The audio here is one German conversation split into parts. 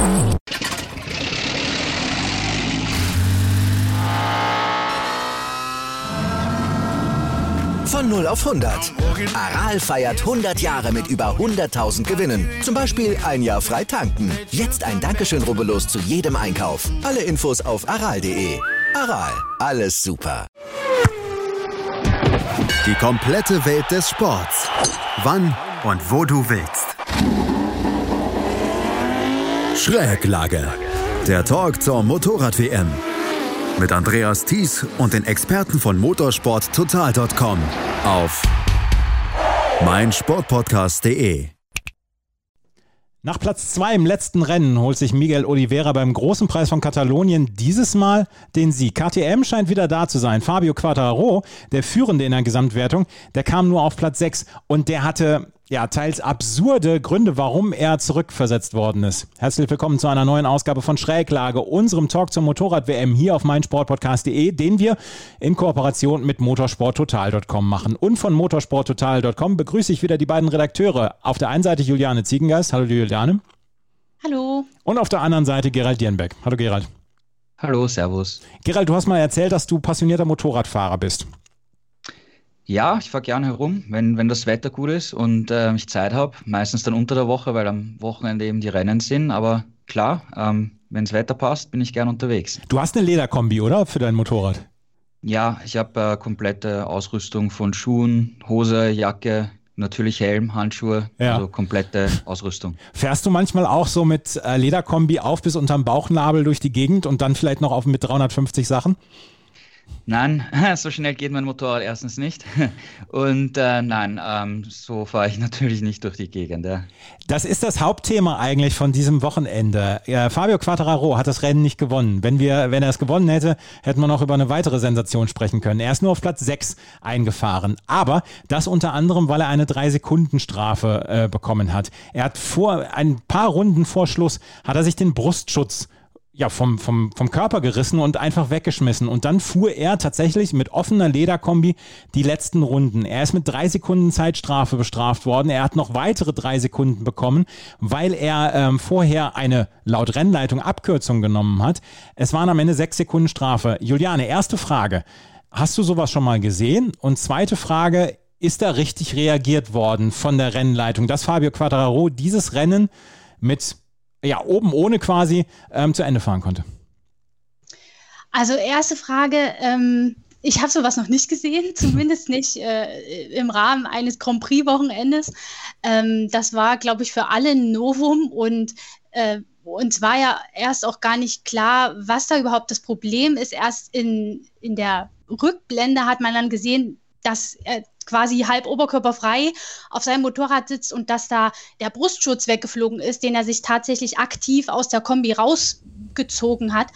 Von 0 auf 100. Aral feiert 100 Jahre mit über 100.000 Gewinnen. Zum Beispiel ein Jahr frei tanken. Jetzt ein Dankeschön, rubbellos zu jedem Einkauf. Alle Infos auf aral.de. Aral, alles super. Die komplette Welt des Sports. Wann und wo du willst. Schräglage. Der Talk zur Motorrad-WM. Mit Andreas Thies und den Experten von motorsporttotal.com auf meinsportpodcast.de. Nach Platz 2 im letzten Rennen holt sich Miguel Oliveira beim Großen Preis von Katalonien dieses Mal den Sieg. KTM scheint wieder da zu sein. Fabio Quartararo, der Führende in der Gesamtwertung, der kam nur auf Platz 6 und der hatte teils absurde Gründe, warum er zurückversetzt worden ist. Herzlich willkommen zu einer neuen Ausgabe von Schräglage, unserem Talk zur Motorrad-WM hier auf meinsportpodcast.de, den wir in Kooperation mit motorsporttotal.com machen. Und von motorsporttotal.com begrüße ich wieder die beiden Redakteure. Auf der einen Seite Juliane Ziegengeist. Hallo Juliane. Hallo. Und auf der anderen Seite Gerald Dierenbeck. Hallo Gerald. Hallo, servus. Gerald, du hast mal erzählt, dass du passionierter Motorradfahrer bist. Ja, ich fahre gerne herum, wenn das Wetter gut ist und ich Zeit habe. Meistens dann unter der Woche, weil am Wochenende eben die Rennen sind. Aber klar, wenn das Wetter passt, bin ich gern unterwegs. Du hast eine Lederkombi, oder? Für dein Motorrad? Ja, ich habe komplette Ausrüstung von Schuhen, Hose, Jacke, natürlich Helm, Handschuhe, also komplette Ausrüstung. Fährst du manchmal auch so mit Lederkombi auf bis unterm Bauchnabel durch die Gegend und dann vielleicht noch mit 350 Sachen? Nein, so schnell geht mein Motorrad erstens nicht und so fahre ich natürlich nicht durch die Gegend. Ja. Das ist das Hauptthema eigentlich von diesem Wochenende. Fabio Quartararo hat das Rennen nicht gewonnen. Wenn er es gewonnen hätte, hätten wir noch über eine weitere Sensation sprechen können. Er ist nur auf Platz 6 eingefahren, aber das unter anderem, weil er eine 3-Sekunden-Strafe bekommen hat. Er hat ein paar Runden vor Schluss hat er sich den Brustschutz vom Körper gerissen und einfach weggeschmissen. Und dann fuhr er tatsächlich mit offener Lederkombi die letzten Runden. Er ist mit 3 Sekunden Zeitstrafe bestraft worden. Er hat noch weitere 3 Sekunden bekommen, weil er vorher eine laut Rennleitung Abkürzung genommen hat. Es waren am Ende 6 Sekunden Strafe. Juliane, erste Frage. Hast du sowas schon mal gesehen? Und zweite Frage, ist da richtig reagiert worden von der Rennleitung, dass Fabio Quartararo dieses Rennen mit oben ohne quasi zu Ende fahren konnte? Also erste Frage, ich habe sowas noch nicht gesehen, zumindest nicht im Rahmen eines Grand Prix-Wochenendes. Das war, glaube ich, für alle ein Novum und uns war ja erst auch gar nicht klar, was da überhaupt das Problem ist. Erst in der Rückblende hat man dann gesehen, dass er quasi halb oberkörperfrei auf seinem Motorrad sitzt und dass da der Brustschutz weggeflogen ist, den er sich tatsächlich aktiv aus der Kombi rausgezogen hat.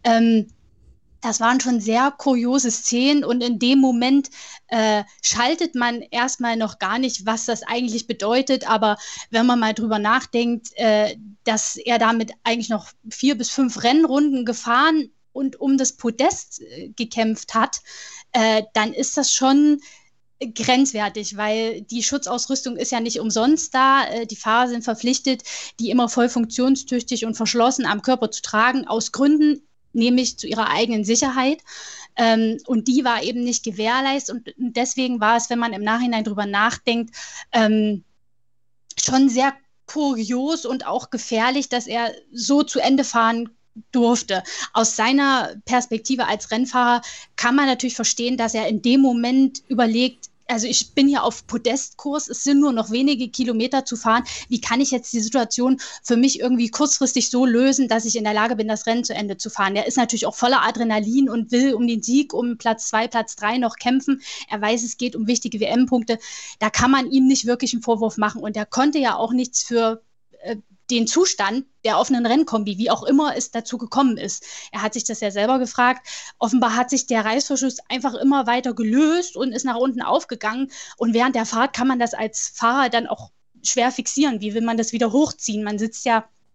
Das waren schon sehr kuriose Szenen und in dem Moment schaltet man erstmal noch gar nicht, was das eigentlich bedeutet, aber wenn man mal drüber nachdenkt, dass er damit eigentlich noch 4 bis 5 Rennrunden gefahren und um das Podest gekämpft hat, dann ist das schon grenzwertig, weil die Schutzausrüstung ist ja nicht umsonst da. Die Fahrer sind verpflichtet, die immer voll funktionstüchtig und verschlossen am Körper zu tragen, aus Gründen, nämlich zu ihrer eigenen Sicherheit. Und die war eben nicht gewährleistet. Und deswegen war es, wenn man im Nachhinein drüber nachdenkt, schon sehr kurios und auch gefährlich, dass er so zu Ende fahren durfte. Aus seiner Perspektive als Rennfahrer kann man natürlich verstehen, dass er in dem Moment überlegt, also ich bin hier auf Podestkurs, es sind nur noch wenige Kilometer zu fahren. Wie kann ich jetzt die Situation für mich irgendwie kurzfristig so lösen, dass ich in der Lage bin, das Rennen zu Ende zu fahren? Er ist natürlich auch voller Adrenalin und will um den Sieg, um Platz 2, Platz 3 noch kämpfen. Er weiß, es geht um wichtige WM-Punkte. Da kann man ihm nicht wirklich einen Vorwurf machen. Und er konnte ja auch nichts für den Zustand der offenen Rennkombi, wie auch immer es dazu gekommen ist. Er hat sich das ja selber gefragt. Offenbar hat sich der Reißverschluss einfach immer weiter gelöst und ist nach unten aufgegangen. Und während der Fahrt kann man das als Fahrer dann auch schwer fixieren. Wie will man das wieder hochziehen? Man sitzt ja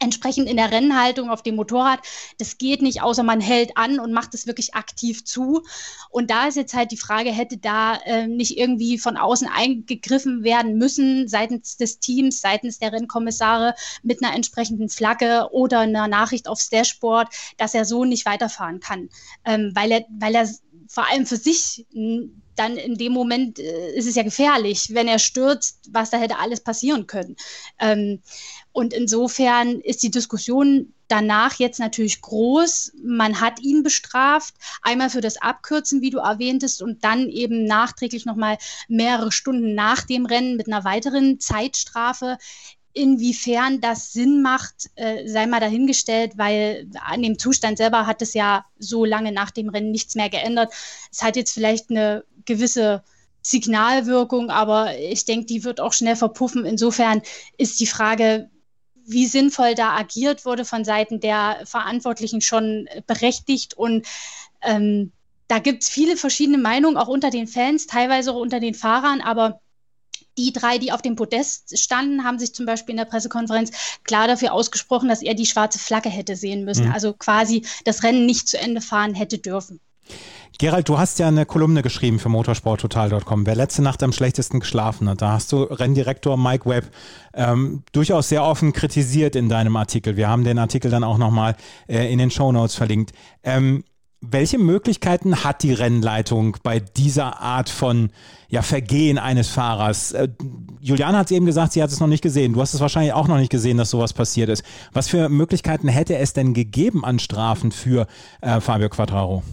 entsprechend in der Rennhaltung auf dem Motorrad, das geht nicht, außer man hält an und macht es wirklich aktiv zu. Und da ist jetzt halt die Frage, hätte da nicht irgendwie von außen eingegriffen werden müssen, seitens des Teams, seitens der Rennkommissare mit einer entsprechenden Flagge oder einer Nachricht aufs Dashboard, dass er so nicht weiterfahren kann, weil er vor allem für sich dann in dem Moment ist es ja gefährlich, wenn er stürzt, was da hätte alles passieren können. Und insofern ist die Diskussion danach jetzt natürlich groß. Man hat ihn bestraft, einmal für das Abkürzen, wie du erwähntest, und dann eben nachträglich nochmal mehrere Stunden nach dem Rennen mit einer weiteren Zeitstrafe. Inwiefern das Sinn macht, sei mal dahingestellt, weil an dem Zustand selber hat es ja so lange nach dem Rennen nichts mehr geändert. Es hat jetzt vielleicht eine gewisse Signalwirkung, aber ich denke, die wird auch schnell verpuffen. Insofern ist die Frage, wie sinnvoll da agiert wurde von Seiten der Verantwortlichen, schon berechtigt. Und da gibt es viele verschiedene Meinungen, auch unter den Fans, teilweise auch unter den Fahrern, aber die 3, die auf dem Podest standen, haben sich zum Beispiel in der Pressekonferenz klar dafür ausgesprochen, dass er die schwarze Flagge hätte sehen müssen. Also quasi das Rennen nicht zu Ende fahren hätte dürfen. Gerald, du hast ja eine Kolumne geschrieben für motorsporttotal.com. Wer letzte Nacht am schlechtesten geschlafen hat, da hast du Renndirektor Mike Webb durchaus sehr offen kritisiert in deinem Artikel. Wir haben den Artikel dann auch nochmal in den Shownotes verlinkt. Welche Möglichkeiten hat die Rennleitung bei dieser Art von Vergehen eines Fahrers? Juliane hat es eben gesagt, sie hat es noch nicht gesehen. Du hast es wahrscheinlich auch noch nicht gesehen, dass sowas passiert ist. Was für Möglichkeiten hätte es denn gegeben an Strafen für Fabio Quartararo?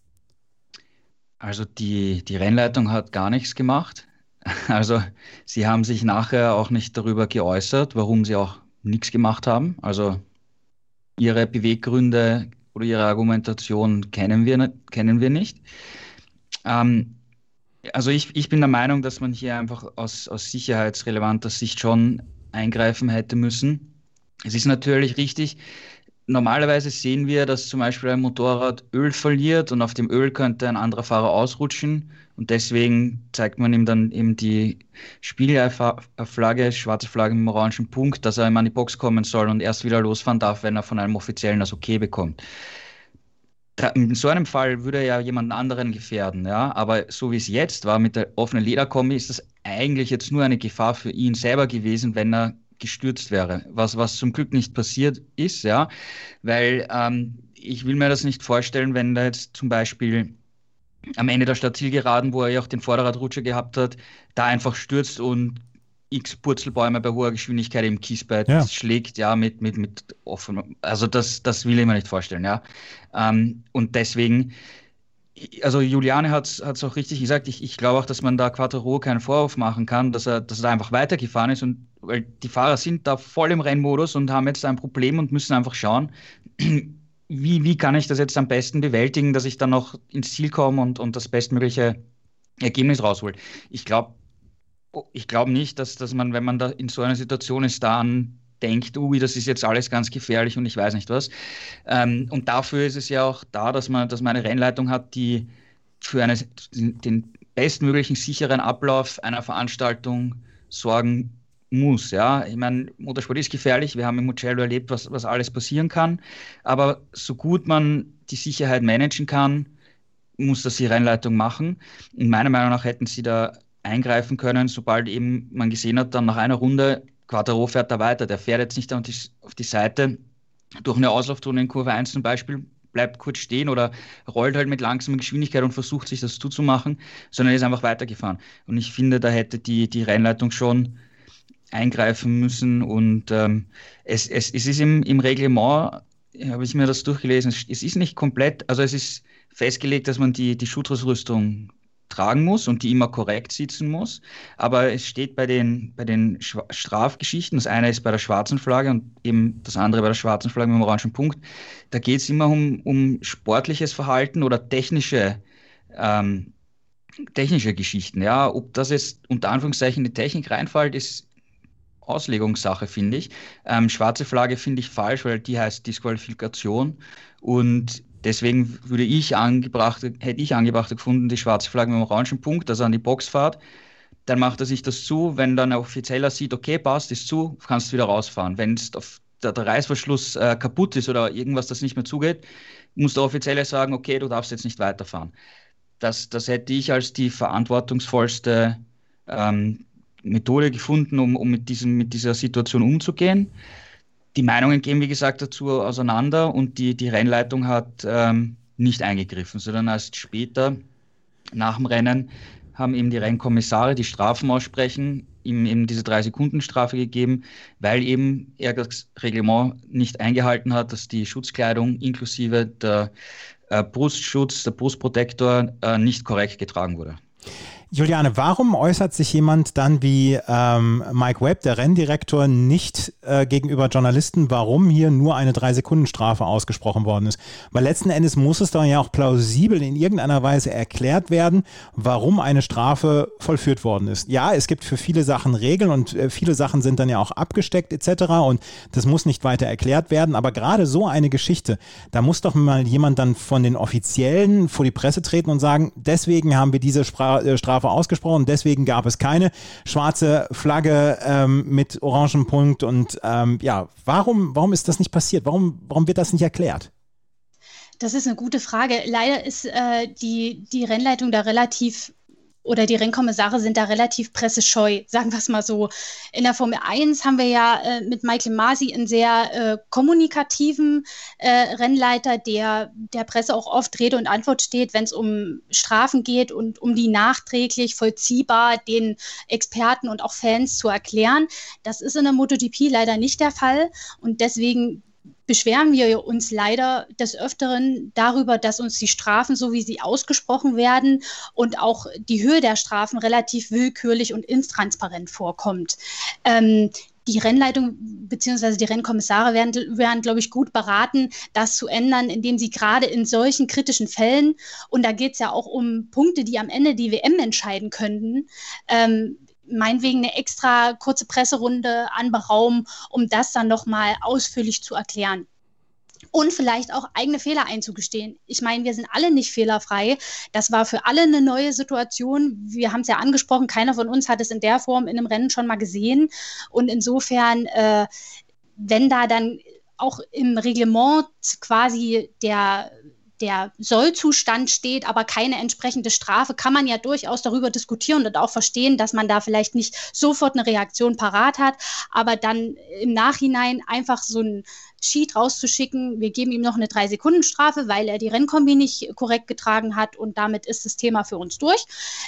Also die Rennleitung hat gar nichts gemacht. Also sie haben sich nachher auch nicht darüber geäußert, warum sie auch nichts gemacht haben. Also ihre Beweggründe oder ihre Argumentation kennen wir nicht. Also ich bin der Meinung, dass man hier einfach aus sicherheitsrelevanter Sicht schon eingreifen hätte müssen. Es ist natürlich richtig, normalerweise sehen wir, dass zum Beispiel ein Motorrad Öl verliert und auf dem Öl könnte ein anderer Fahrer ausrutschen und deswegen zeigt man ihm dann eben die Spiegelflagge, schwarze Flagge mit dem orangen Punkt, dass er immer an die Box kommen soll und erst wieder losfahren darf, wenn er von einem Offiziellen das Okay bekommt. In so einem Fall würde er ja jemanden anderen gefährden, ja, aber so wie es jetzt war mit der offenen Lederkombi, ist das eigentlich jetzt nur eine Gefahr für ihn selber gewesen, wenn er gestürzt wäre, was zum Glück nicht passiert ist, ja, weil ich will mir das nicht vorstellen, wenn da jetzt zum Beispiel am Ende der Stadtzielgeraden, wo er ja auch den Vorderradrutscher gehabt hat, da einfach stürzt und x Purzelbäume bei hoher Geschwindigkeit im Kiesbett schlägt, ja, mit offen, also das will ich mir nicht vorstellen, ja, und deswegen, also Juliane hat es auch richtig gesagt, ich glaube auch, dass man da Quartararo keinen Vorwurf machen kann, dass er da einfach weitergefahren ist, und weil die Fahrer sind da voll im Rennmodus und haben jetzt ein Problem und müssen einfach schauen, wie kann ich das jetzt am besten bewältigen, dass ich dann noch ins Ziel komme und das bestmögliche Ergebnis raushole. Ich glaube nicht, dass man, wenn man da in so einer Situation ist, dann denkt, das ist jetzt alles ganz gefährlich und ich weiß nicht was. Und dafür ist es ja auch da, dass man eine Rennleitung hat, die für den bestmöglichen sicheren Ablauf einer Veranstaltung sorgen muss. Ja, ich meine, Motorsport ist gefährlich. Wir haben im Mugello erlebt, was alles passieren kann. Aber so gut man die Sicherheit managen kann, muss das die Rennleitung machen. Und meiner Meinung nach hätten sie da eingreifen können, sobald eben man gesehen hat, dann nach einer Runde, Quartararo fährt da weiter, der fährt jetzt nicht auf die Seite durch eine Auslaufzone in Kurve 1 zum Beispiel, bleibt kurz stehen oder rollt halt mit langsamer Geschwindigkeit und versucht sich das zuzumachen, sondern ist einfach weitergefahren. Und ich finde, da hätte die Rennleitung schon eingreifen müssen und es ist im Reglement, habe ich mir das durchgelesen, es ist nicht komplett, also es ist festgelegt, dass man die Schutzrüstung tragen muss und die immer korrekt sitzen muss. Aber es steht bei den Strafgeschichten, das eine ist bei der schwarzen Flagge und eben das andere bei der schwarzen Flagge mit dem orangen Punkt, da geht es immer um sportliches Verhalten oder technische Geschichten. Ja, ob das jetzt unter Anführungszeichen in die Technik reinfällt, ist Auslegungssache, finde ich. Schwarze Flagge finde ich falsch, weil die heißt Disqualifikation und deswegen hätte ich angebracht gefunden, die schwarze Flagge mit dem orangen Punkt, dass er an die Box fährt. Dann macht er sich das zu. Wenn dann ein Offizieller sieht, okay, passt, ist zu, kannst du wieder rausfahren. Wenn es der Reißverschluss kaputt ist oder irgendwas, das nicht mehr zugeht, muss der Offizielle sagen, okay, du darfst jetzt nicht weiterfahren. Das hätte ich als die verantwortungsvollste Methode gefunden, um mit dieser Situation umzugehen. Die Meinungen gehen, wie gesagt, dazu auseinander und die Rennleitung hat nicht eingegriffen, sondern erst später, nach dem Rennen, haben eben die Rennkommissare, die Strafen aussprechen, ihm eben diese 3-Sekunden-Strafe gegeben, weil eben er das Reglement nicht eingehalten hat, dass die Schutzkleidung inklusive der Brustschutz, der Brustprotektor nicht korrekt getragen wurde. Juliane, warum äußert sich jemand dann wie Mike Webb, der Renndirektor, nicht gegenüber Journalisten, warum hier nur eine 3-Sekunden-Strafe ausgesprochen worden ist? Weil letzten Endes muss es dann ja auch plausibel in irgendeiner Weise erklärt werden, warum eine Strafe vollführt worden ist. Ja, es gibt für viele Sachen Regeln und viele Sachen sind dann ja auch abgesteckt etc. und das muss nicht weiter erklärt werden, aber gerade so eine Geschichte, da muss doch mal jemand dann von den Offiziellen vor die Presse treten und sagen, deswegen haben wir diese Strafe ausgesprochen, deswegen gab es keine schwarze Flagge mit orangem Punkt und warum ist das nicht passiert? Warum wird das nicht erklärt? Das ist eine gute Frage. Leider ist die Rennleitung da oder die Rennkommissare sind da relativ pressescheu, sagen wir es mal so. In der Formel 1 haben wir ja mit Michael Masi einen sehr kommunikativen Rennleiter, der Presse auch oft Rede und Antwort steht, wenn es um Strafen geht und um die nachträglich vollziehbar den Experten und auch Fans zu erklären. Das ist in der MotoGP leider nicht der Fall und deswegen beschweren wir uns leider des Öfteren darüber, dass uns die Strafen, so wie sie ausgesprochen werden und auch die Höhe der Strafen relativ willkürlich und intransparent vorkommt. Die Rennleitung bzw. die Rennkommissare wären, glaube ich, gut beraten, das zu ändern, indem sie gerade in solchen kritischen Fällen, und da geht es ja auch um Punkte, die am Ende die WM entscheiden könnten, meinetwegen eine extra kurze Presserunde anberaumen, um das dann nochmal ausführlich zu erklären. Und vielleicht auch eigene Fehler einzugestehen. Ich meine, wir sind alle nicht fehlerfrei. Das war für alle eine neue Situation. Wir haben es ja angesprochen, keiner von uns hat es in der Form in einem Rennen schon mal gesehen. Und insofern, wenn da dann auch im Reglement quasi der Sollzustand steht, aber keine entsprechende Strafe, kann man ja durchaus darüber diskutieren und auch verstehen, dass man da vielleicht nicht sofort eine Reaktion parat hat, aber dann im Nachhinein einfach so ein Sheet rauszuschicken, wir geben ihm noch eine 3-Sekunden-Strafe, weil er die Rennkombi nicht korrekt getragen hat und damit ist das Thema für uns durch.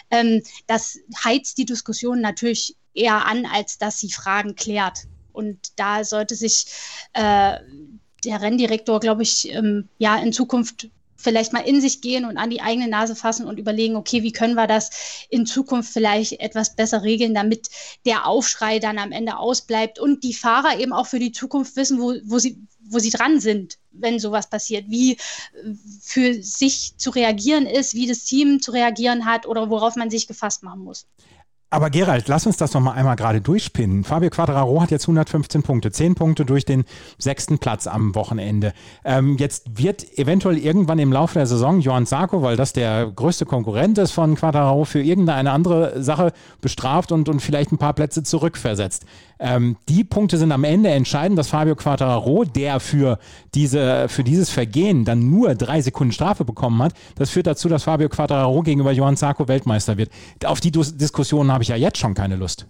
Das heizt die Diskussion natürlich eher an, als dass sie Fragen klärt. Und da sollte sich der Renndirektor, glaube ich, in Zukunft vielleicht mal in sich gehen und an die eigene Nase fassen und überlegen, okay, wie können wir das in Zukunft vielleicht etwas besser regeln, damit der Aufschrei dann am Ende ausbleibt und die Fahrer eben auch für die Zukunft wissen, wo sie dran sind, wenn sowas passiert, wie für sich zu reagieren ist, wie das Team zu reagieren hat oder worauf man sich gefasst machen muss. Aber Gerald, lass uns das noch mal einmal gerade durchspinnen. Fabio Quartararo hat jetzt 115 Punkte, 10 Punkte durch den 6. Platz am Wochenende. Jetzt wird eventuell irgendwann im Laufe der Saison Johann Zarco, weil das der größte Konkurrent ist von Quartararo, für irgendeine andere Sache bestraft und vielleicht ein paar Plätze zurückversetzt. Die Punkte sind am Ende entscheidend, dass Fabio Quartararo, der für dieses Vergehen dann nur 3 Sekunden Strafe bekommen hat, das führt dazu, dass Fabio Quartararo gegenüber Johann Zarco Weltmeister wird. Auf die Diskussion habe ich ja jetzt schon keine Lust.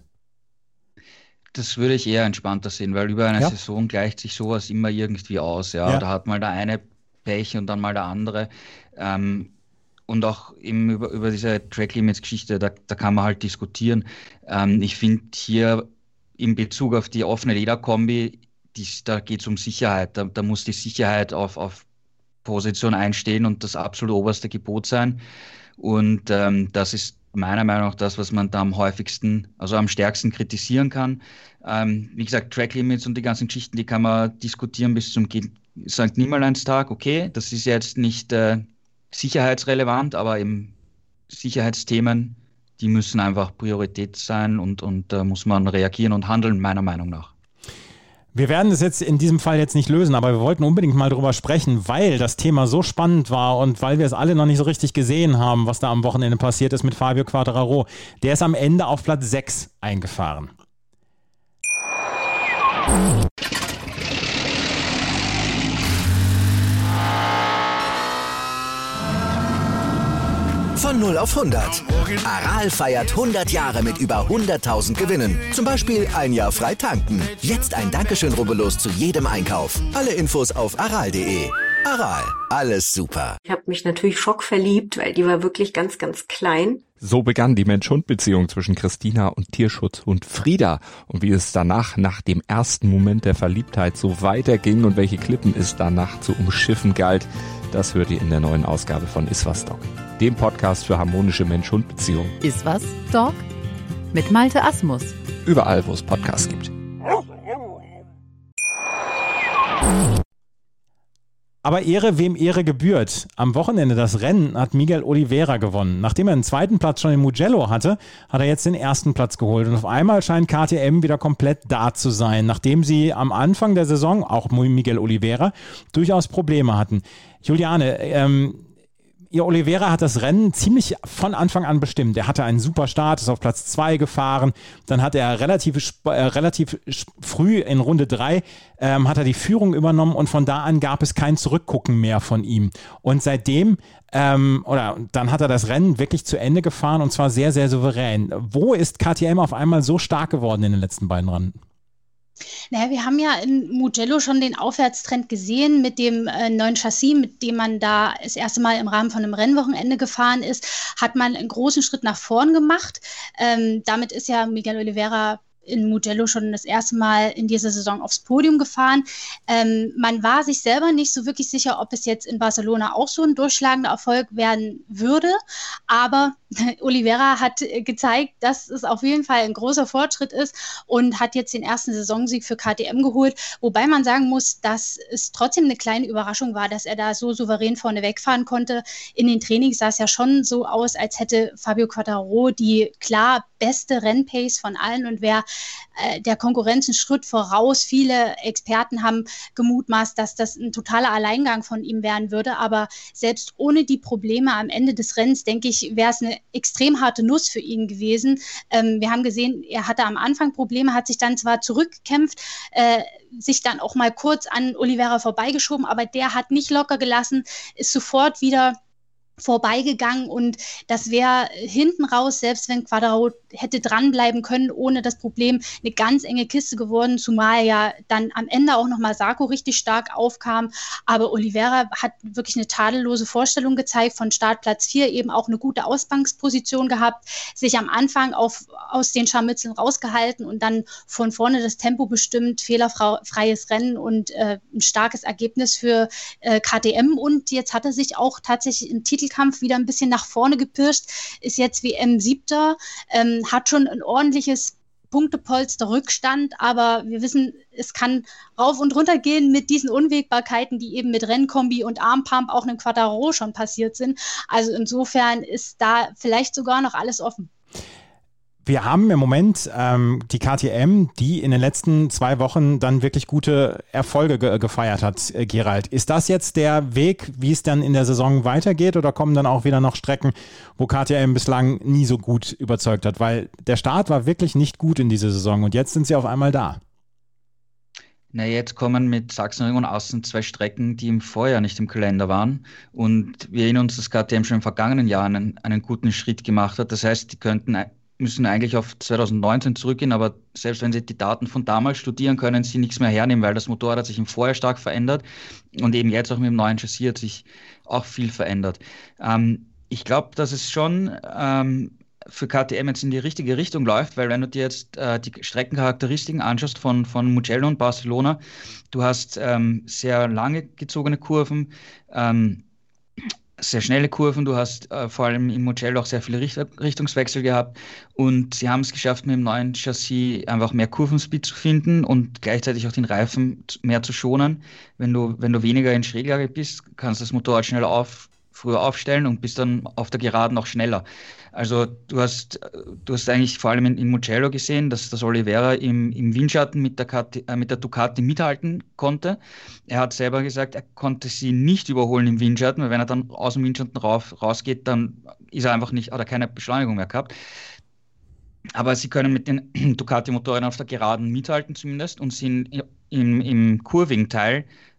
Das würde ich eher entspannter sehen, weil über eine Saison gleicht sich sowas immer irgendwie aus. Ja? Da hat mal der eine Pech und dann mal der andere. Und auch eben über diese Track-Limits-Geschichte, da kann man halt diskutieren. Ich finde hier in Bezug auf die offene Lederkombi, da geht es um Sicherheit. Da muss die Sicherheit auf Position einstehen und das absolut oberste Gebot sein. Und das ist meiner Meinung nach das, was man da am stärksten kritisieren kann. Wie gesagt, Track Limits und die ganzen Geschichten, die kann man diskutieren bis zum St. Nimmerleinstag. Okay, das ist jetzt nicht sicherheitsrelevant, aber eben Sicherheitsthemen, die müssen einfach Priorität sein und da muss man reagieren und handeln, meiner Meinung nach. Wir werden es jetzt in diesem Fall jetzt nicht lösen, aber wir wollten unbedingt mal drüber sprechen, weil das Thema so spannend war und weil wir es alle noch nicht so richtig gesehen haben, was da am Wochenende passiert ist mit Fabio Quartararo. Der ist am Ende auf Platz 6 eingefahren. Von 0 auf 100. Aral feiert 100 Jahre mit über 100.000 Gewinnen. Zum Beispiel ein Jahr frei tanken. Jetzt ein Dankeschön, rubbellos zu jedem Einkauf. Alle Infos auf aral.de. Aral, alles super. Ich habe mich natürlich schockverliebt, weil die war wirklich ganz, ganz klein. So begann die Mensch-Hund-Beziehung zwischen Christina und Tierschutzhund Frieda. Und wie es danach, nach dem ersten Moment der Verliebtheit, so weiterging und welche Klippen es danach zu umschiffen galt, das hört ihr in der neuen Ausgabe von Iswas Dog, dem Podcast für harmonische Mensch-Hund-Beziehungen. Iswas Dog mit Malte Asmus. Überall, wo es Podcasts gibt. Aber Ehre, wem Ehre gebührt. Am Wochenende das Rennen hat Miguel Oliveira gewonnen. Nachdem er den zweiten Platz schon in Mugello hatte, hat er jetzt den ersten Platz geholt. Und auf einmal scheint KTM wieder komplett da zu sein, nachdem sie am Anfang der Saison, auch Miguel Oliveira, durchaus Probleme hatten. Juliane, ihr Oliveira hat das Rennen ziemlich von Anfang an bestimmt. Er hatte einen super Start, ist auf Platz 2 gefahren. Dann hat er relativ früh in Runde 3 hat er die Führung übernommen und von da an gab es kein Zurückgucken mehr von ihm. Und seitdem, dann hat er das Rennen wirklich zu Ende gefahren und zwar sehr, sehr souverän. Wo ist KTM auf einmal so stark geworden in den letzten beiden Rennen? Naja, wir haben ja in Mugello schon den Aufwärtstrend gesehen mit dem neuen Chassis, mit dem man da das erste Mal im Rahmen von einem Rennwochenende gefahren ist, hat man einen großen Schritt nach vorn gemacht. Damit ist ja Miguel Oliveira in Mugello schon das erste Mal in dieser Saison aufs Podium gefahren. Man war sich selber nicht so wirklich sicher, ob es jetzt in Barcelona auch so ein durchschlagender Erfolg werden würde, aber Oliveira hat gezeigt, dass es auf jeden Fall ein großer Fortschritt ist und hat jetzt den ersten Saisonsieg für KTM geholt, wobei man sagen muss, dass es trotzdem eine kleine Überraschung war, dass er da so souverän vorne wegfahren konnte. In den Trainings sah es ja schon so aus, als hätte Fabio Quartararo die klar beste Rennpace von allen und wäre der Konkurrenz einen Schritt voraus. Viele Experten haben gemutmaßt, dass das ein totaler Alleingang von ihm werden würde, aber selbst ohne die Probleme am Ende des Rennens, denke ich, wäre es eine extrem harte Nuss für ihn gewesen. Wir haben gesehen, er hatte am Anfang Probleme, hat sich dann zwar zurückgekämpft, sich dann auch mal kurz an Oliveira vorbeigeschoben, aber der hat nicht locker gelassen, ist sofort wieder vorbeigegangen und das wäre hinten raus, selbst wenn Quartararo hätte dranbleiben können, ohne das Problem, eine ganz enge Kiste geworden, zumal ja dann am Ende auch nochmal Sarko richtig stark aufkam, aber Oliveira hat wirklich eine tadellose Vorstellung gezeigt, von Startplatz 4 eben auch eine gute Ausgangsposition gehabt, sich am Anfang aus den Scharmützeln rausgehalten und dann von vorne das Tempo bestimmt, fehlerfreies Rennen und ein starkes Ergebnis für KTM und jetzt hat er sich auch tatsächlich im Titelkampf wieder ein bisschen nach vorne gepirscht, ist jetzt WM-Siebter, hat schon ein ordentliches Punktepolster Rückstand, aber wir wissen, es kann rauf und runter gehen mit diesen Unwägbarkeiten, die eben mit Rennkombi und Armpump auch einem Quartararo schon passiert sind. Also insofern ist da vielleicht sogar noch alles offen. Wir haben im Moment die KTM, die in den letzten 2 Wochen dann wirklich gute Erfolge gefeiert hat, Gerald. Ist das jetzt der Weg, wie es dann in der Saison weitergeht oder kommen dann auch wieder noch Strecken, wo KTM bislang nie so gut überzeugt hat? Weil der Start war wirklich nicht gut in dieser Saison und jetzt sind sie auf einmal da. Na, jetzt kommen mit Sachsenring und Außen 2 Strecken, die im Vorjahr nicht im Kalender waren. Und wir erinnern uns, dass KTM schon im vergangenen Jahr einen guten Schritt gemacht hat. Das heißt, die müssen eigentlich auf 2019 zurückgehen, aber selbst wenn Sie die Daten von damals studieren, können Sie nichts mehr hernehmen, weil das Motorrad hat sich im Vorjahr stark verändert und eben jetzt auch mit dem neuen Chassis hat sich auch viel verändert. Ich glaube, dass es schon für KTM jetzt in die richtige Richtung läuft, weil wenn du dir jetzt die Streckencharakteristiken anschaust von Mugello und Barcelona, du hast sehr lange gezogene Kurven, sehr schnelle Kurven, du hast vor allem in Mugello auch sehr viele Richtungswechsel gehabt und sie haben es geschafft, mit dem neuen Chassis einfach mehr Kurvenspeed zu finden und gleichzeitig auch den Reifen mehr zu schonen. Wenn du weniger in Schräglage bist, kannst du das Motorrad früher aufstellen und bist dann auf der Geraden noch schneller. Also du hast eigentlich vor allem in Mugello gesehen, dass das Oliveira im Windschatten mit der Ducati mithalten konnte. Er hat selber gesagt, er konnte sie nicht überholen im Windschatten, weil wenn er dann aus dem Windschatten rausgeht, dann ist er einfach nicht, oder keine Beschleunigung mehr gehabt. Aber sie können mit den Ducati-Motoren auf der Geraden mithalten zumindest und sind im kurvigen Teil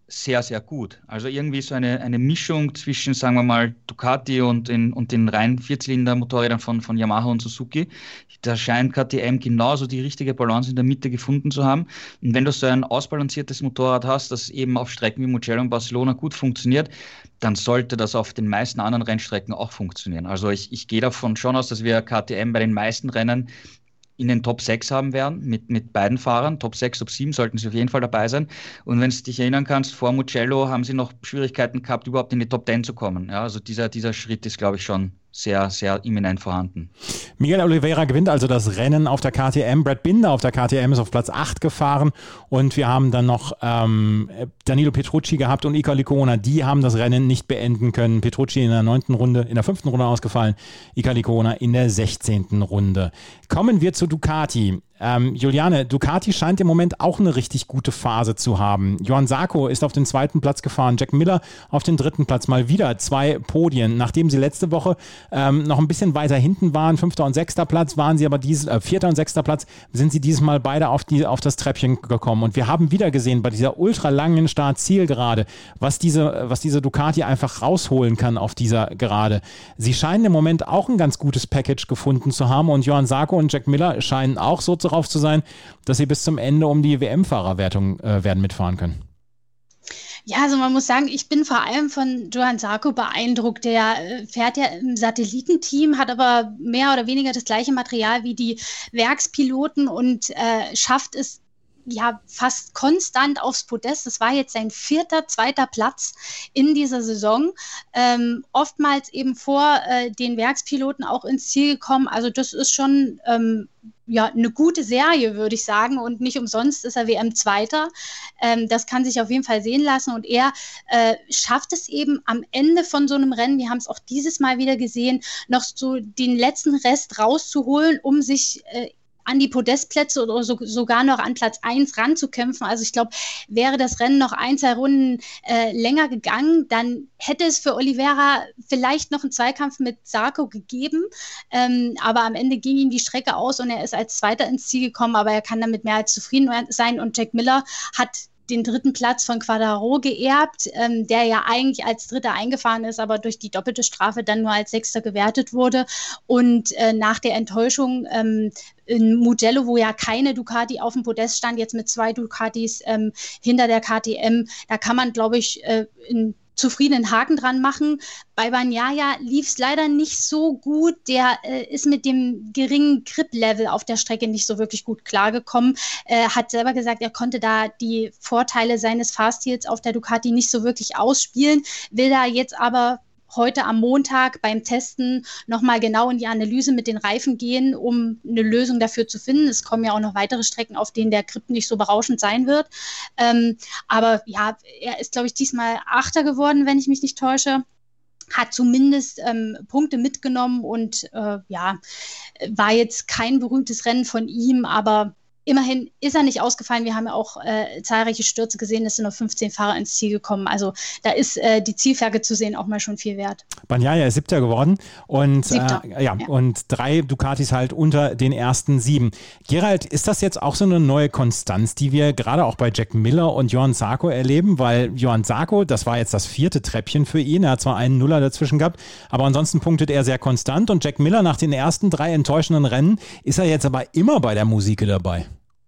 sehr, sehr gut. Also irgendwie so eine Mischung zwischen, sagen wir mal, Ducati und den rein Vierzylinder-Motorrädern von Yamaha und Suzuki. Da scheint KTM genauso die richtige Balance in der Mitte gefunden zu haben. Und wenn du so ein ausbalanciertes Motorrad hast, das eben auf Strecken wie Mugello und Barcelona gut funktioniert, dann sollte das auf den meisten anderen Rennstrecken auch funktionieren. Also ich gehe davon schon aus, dass wir KTM bei den meisten Rennen in den Top 6 haben werden, mit beiden Fahrern. Top 6, Top 7 sollten sie auf jeden Fall dabei sein. Und wenn du dich erinnern kannst, vor Mugello haben sie noch Schwierigkeiten gehabt, überhaupt in die Top 10 zu kommen. Ja, also dieser Schritt ist, glaube ich, schon sehr, sehr imminent vorhanden. Miguel Oliveira gewinnt also das Rennen auf der KTM. Brad Binder auf der KTM ist auf Platz 8 gefahren und wir haben dann noch Danilo Petrucci gehabt und Iker Lecuona. Die haben das Rennen nicht beenden können. Petrucci in der 5. Runde ausgefallen, Iker Lecuona in der 16. Runde. Kommen wir zu Ducati. Juliane, Ducati scheint im Moment auch eine richtig gute Phase zu haben. Johann Zarco ist auf den 2. Platz gefahren, Jack Miller auf den 3. Platz. Mal wieder 2 Podien. Nachdem sie letzte Woche noch ein bisschen weiter hinten waren, 5. und 6. Platz, waren sie aber 4. und 6. Platz, sind sie dieses Mal beide auf das Treppchen gekommen. Und wir haben wieder gesehen, bei dieser ultralangen Start-Zielgerade, was diese Ducati einfach rausholen kann auf dieser Gerade. Sie scheinen im Moment auch ein ganz gutes Package gefunden zu haben und Johann Zarco und Jack Miller scheinen auch so darauf zu sein, dass sie bis zum Ende um die WM-Fahrerwertung werden mitfahren können. Ja, also man muss sagen, ich bin vor allem von Johann Zarco beeindruckt. Der fährt ja im Satellitenteam, hat aber mehr oder weniger das gleiche Material wie die Werkspiloten und schafft es ja fast konstant aufs Podest. Das war jetzt sein 4., 2. Platz in dieser Saison. Oftmals eben vor den Werkspiloten auch ins Ziel gekommen. Also das ist schon eine gute Serie, würde ich sagen. Und nicht umsonst ist er WM-Zweiter. Das kann sich auf jeden Fall sehen lassen. Und er schafft es eben am Ende von so einem Rennen, wir haben es auch dieses Mal wieder gesehen, noch so den letzten Rest rauszuholen, um sich an die Podestplätze oder sogar noch an Platz 1 ranzukämpfen. Also ich glaube, wäre das Rennen noch 1, 2 Runden länger gegangen, dann hätte es für Oliveira vielleicht noch einen Zweikampf mit Zarco gegeben. Aber am Ende ging ihm die Strecke aus und er ist als Zweiter ins Ziel gekommen, aber er kann damit mehr als zufrieden sein. Und Jack Miller hat den 3. Platz von Quartararo geerbt, der ja eigentlich als Dritter eingefahren ist, aber durch die doppelte Strafe dann nur als 6. gewertet wurde. Und nach der Enttäuschung in Mugello, wo ja keine Ducati auf dem Podest stand, jetzt mit 2 Ducatis hinter der KTM, da kann man, glaube ich, in zufriedenen Haken dran machen. Bei Bagnaia lief es leider nicht so gut. Der ist mit dem geringen Grip-Level auf der Strecke nicht so wirklich gut klargekommen. Hat selber gesagt, er konnte da die Vorteile seines Fahrstils auf der Ducati nicht so wirklich ausspielen, will da jetzt aber heute am Montag beim Testen nochmal genau in die Analyse mit den Reifen gehen, um eine Lösung dafür zu finden. Es kommen ja auch noch weitere Strecken, auf denen der Grip nicht so berauschend sein wird. Aber ja, er ist, glaube ich, diesmal 8. geworden, wenn ich mich nicht täusche. Hat zumindest Punkte mitgenommen und war jetzt kein berühmtes Rennen von ihm, aber immerhin ist er nicht ausgefallen. Wir haben ja auch zahlreiche Stürze gesehen. Es sind noch 15 Fahrer ins Ziel gekommen. Also da ist die Zielflagge zu sehen auch mal schon viel wert. Bagnaia ist 7. geworden und, 7. Und 3 Ducatis halt unter den ersten 7. Gerald, ist das jetzt auch so eine neue Konstanz, die wir gerade auch bei Jack Miller und Johann Zarco erleben? Weil Johann Zarco, das war jetzt das 4. Treppchen für ihn. Er hat zwar einen Nuller dazwischen gehabt, aber ansonsten punktet er sehr konstant. Und Jack Miller nach den ersten 3 enttäuschenden Rennen ist er jetzt aber immer bei der Musik dabei.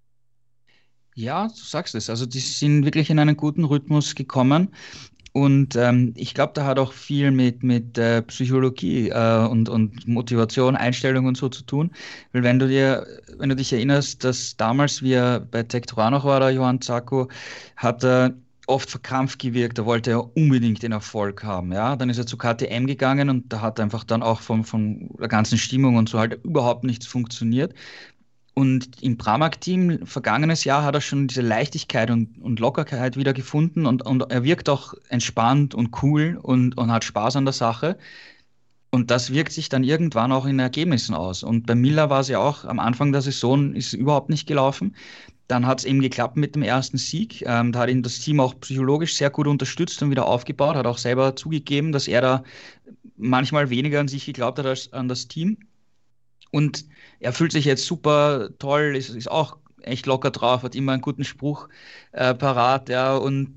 Ja, du sagst es. Also die sind wirklich in einen guten Rhythmus gekommen. Und ich glaube, da hat auch viel mit Psychologie und Motivation, Einstellung und so zu tun. Weil wenn du dich erinnerst, dass damals, wie er bei Tech 3 noch war, der Johann Zarco, hat er oft verkrampft gewirkt, da wollte er unbedingt den Erfolg haben. Ja? Dann ist er zu KTM gegangen und da hat einfach dann auch von der ganzen Stimmung und so halt überhaupt nichts funktioniert. Und im Pramac-Team vergangenes Jahr hat er schon diese Leichtigkeit und Lockerheit wieder gefunden und er wirkt auch entspannt und cool und hat Spaß an der Sache. Und das wirkt sich dann irgendwann auch in Ergebnissen aus. Und bei Miller war es ja auch, am Anfang der Saison ist es überhaupt nicht gelaufen. Dann hat es eben geklappt mit dem ersten Sieg. Da hat ihn das Team auch psychologisch sehr gut unterstützt und wieder aufgebaut, hat auch selber zugegeben, dass er da manchmal weniger an sich geglaubt hat als an das Team. Und er fühlt sich jetzt super toll, ist auch echt locker drauf, hat immer einen guten Spruch parat, ja, und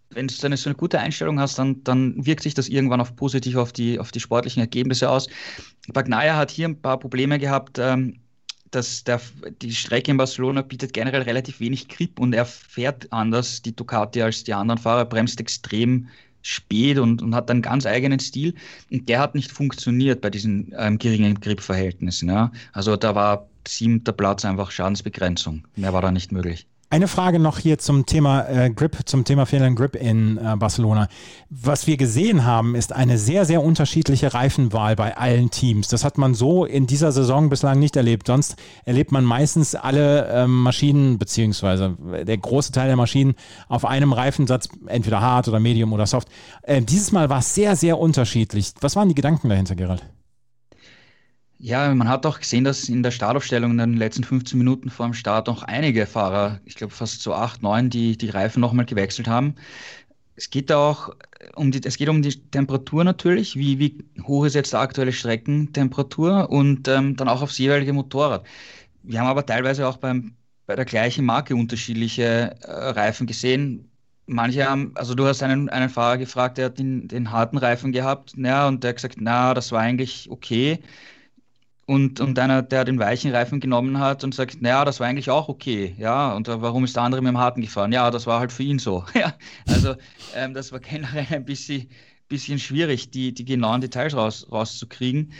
wenn du so eine gute Einstellung hast, dann wirkt sich das irgendwann positiv auf die sportlichen Ergebnisse aus. Bagnaia hat hier ein paar Probleme gehabt, dass die Strecke in Barcelona bietet generell relativ wenig Grip und er fährt anders, die Ducati, als die anderen Fahrer, bremst extrem spät und hat einen ganz eigenen Stil. Und der hat nicht funktioniert bei diesen geringen Grip-Verhältnissen. Ja. Also da war 7. Platz einfach Schadensbegrenzung. Mehr war da nicht möglich. Eine Frage noch hier zum Thema Grip, zum Thema fehlenden Grip in Barcelona. Was wir gesehen haben, ist eine sehr, sehr unterschiedliche Reifenwahl bei allen Teams. Das hat man so in dieser Saison bislang nicht erlebt. Sonst erlebt man meistens alle Maschinen, beziehungsweise der große Teil der Maschinen auf einem Reifensatz, entweder hart oder medium oder soft. Dieses Mal war es sehr, sehr unterschiedlich. Was waren die Gedanken dahinter, Gerald? Ja, man hat auch gesehen, dass in der Startaufstellung in den letzten 15 Minuten vor dem Start noch einige Fahrer, ich glaube fast so 8, 9, die Reifen nochmal gewechselt haben. Es geht auch um die Temperatur natürlich, wie hoch ist jetzt die aktuelle Streckentemperatur und dann auch aufs jeweilige Motorrad. Wir haben aber teilweise auch bei der gleichen Marke unterschiedliche Reifen gesehen. Manche haben, also du hast einen Fahrer gefragt, der hat den harten Reifen gehabt, ja, und der hat gesagt, na, das war eigentlich okay. Und einer, der den weichen Reifen genommen hat und sagt, naja, das war eigentlich auch okay, ja, und warum ist der andere mit dem harten gefahren? Ja, das war halt für ihn so. Ja, also das war generell ein bisschen schwierig, die genauen Details rauszukriegen.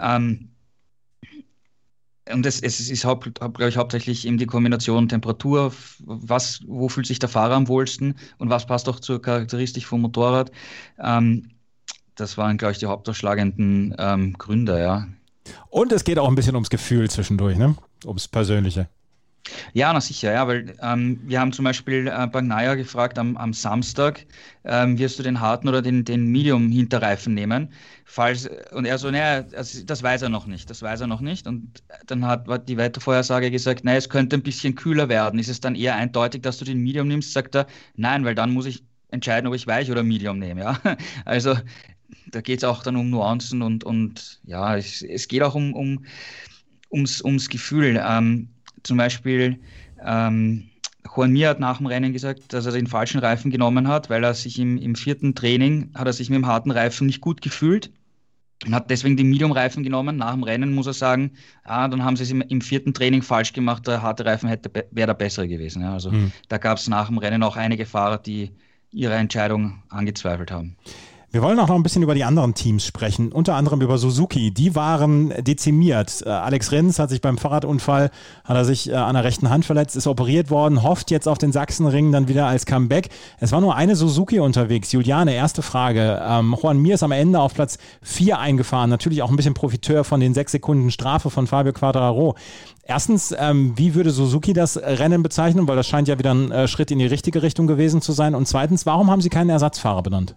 Und es ist, glaube ich, hauptsächlich eben die Kombination Temperatur, wo fühlt sich der Fahrer am wohlsten und was passt auch zur Charakteristik vom Motorrad. Das waren, glaube ich, die hauptausschlagenden Gründe, ja. Und es geht auch ein bisschen ums Gefühl zwischendurch, ne? Ums Persönliche. Ja, na sicher, ja, weil wir haben zum Beispiel Bagnaia gefragt am Samstag, wirst du den harten oder den Medium-Hinterreifen nehmen? Und er so, naja, das weiß er noch nicht. Und dann hat die Wettervorhersage gesagt, naja, es könnte ein bisschen kühler werden. Ist es dann eher eindeutig, dass du den Medium nimmst? Sagt er, nein, weil dann muss ich entscheiden, ob ich weich oder Medium nehme, ja. Also da geht es auch dann um Nuancen und ja, es geht auch ums Gefühl. Zum Beispiel Joan Mir hat nach dem Rennen gesagt, dass er den falschen Reifen genommen hat, weil er sich im 4. Training, hat er sich mit dem harten Reifen nicht gut gefühlt und hat deswegen den Medium-Reifen genommen. Nach dem Rennen muss er sagen, dann haben sie es im 4. Training falsch gemacht, der harte Reifen wäre der bessere gewesen. Ja. Also da gab es nach dem Rennen auch einige Fahrer, die ihre Entscheidung angezweifelt haben. Wir wollen auch noch ein bisschen über die anderen Teams sprechen, unter anderem über Suzuki. Die waren dezimiert. Alex Rins hat sich beim Fahrradunfall, hat er sich an der rechten Hand verletzt, ist operiert worden, hofft jetzt auf den Sachsenring dann wieder als Comeback. Es war nur eine Suzuki unterwegs. Juliane, erste Frage. Joan Mir ist am Ende auf Platz 4 eingefahren, natürlich auch ein bisschen Profiteur von den 6 Sekunden Strafe von Fabio Quartararo. Erstens, wie würde Suzuki das Rennen bezeichnen? Weil das scheint ja wieder ein Schritt in die richtige Richtung gewesen zu sein. Und zweitens, warum haben sie keinen Ersatzfahrer benannt?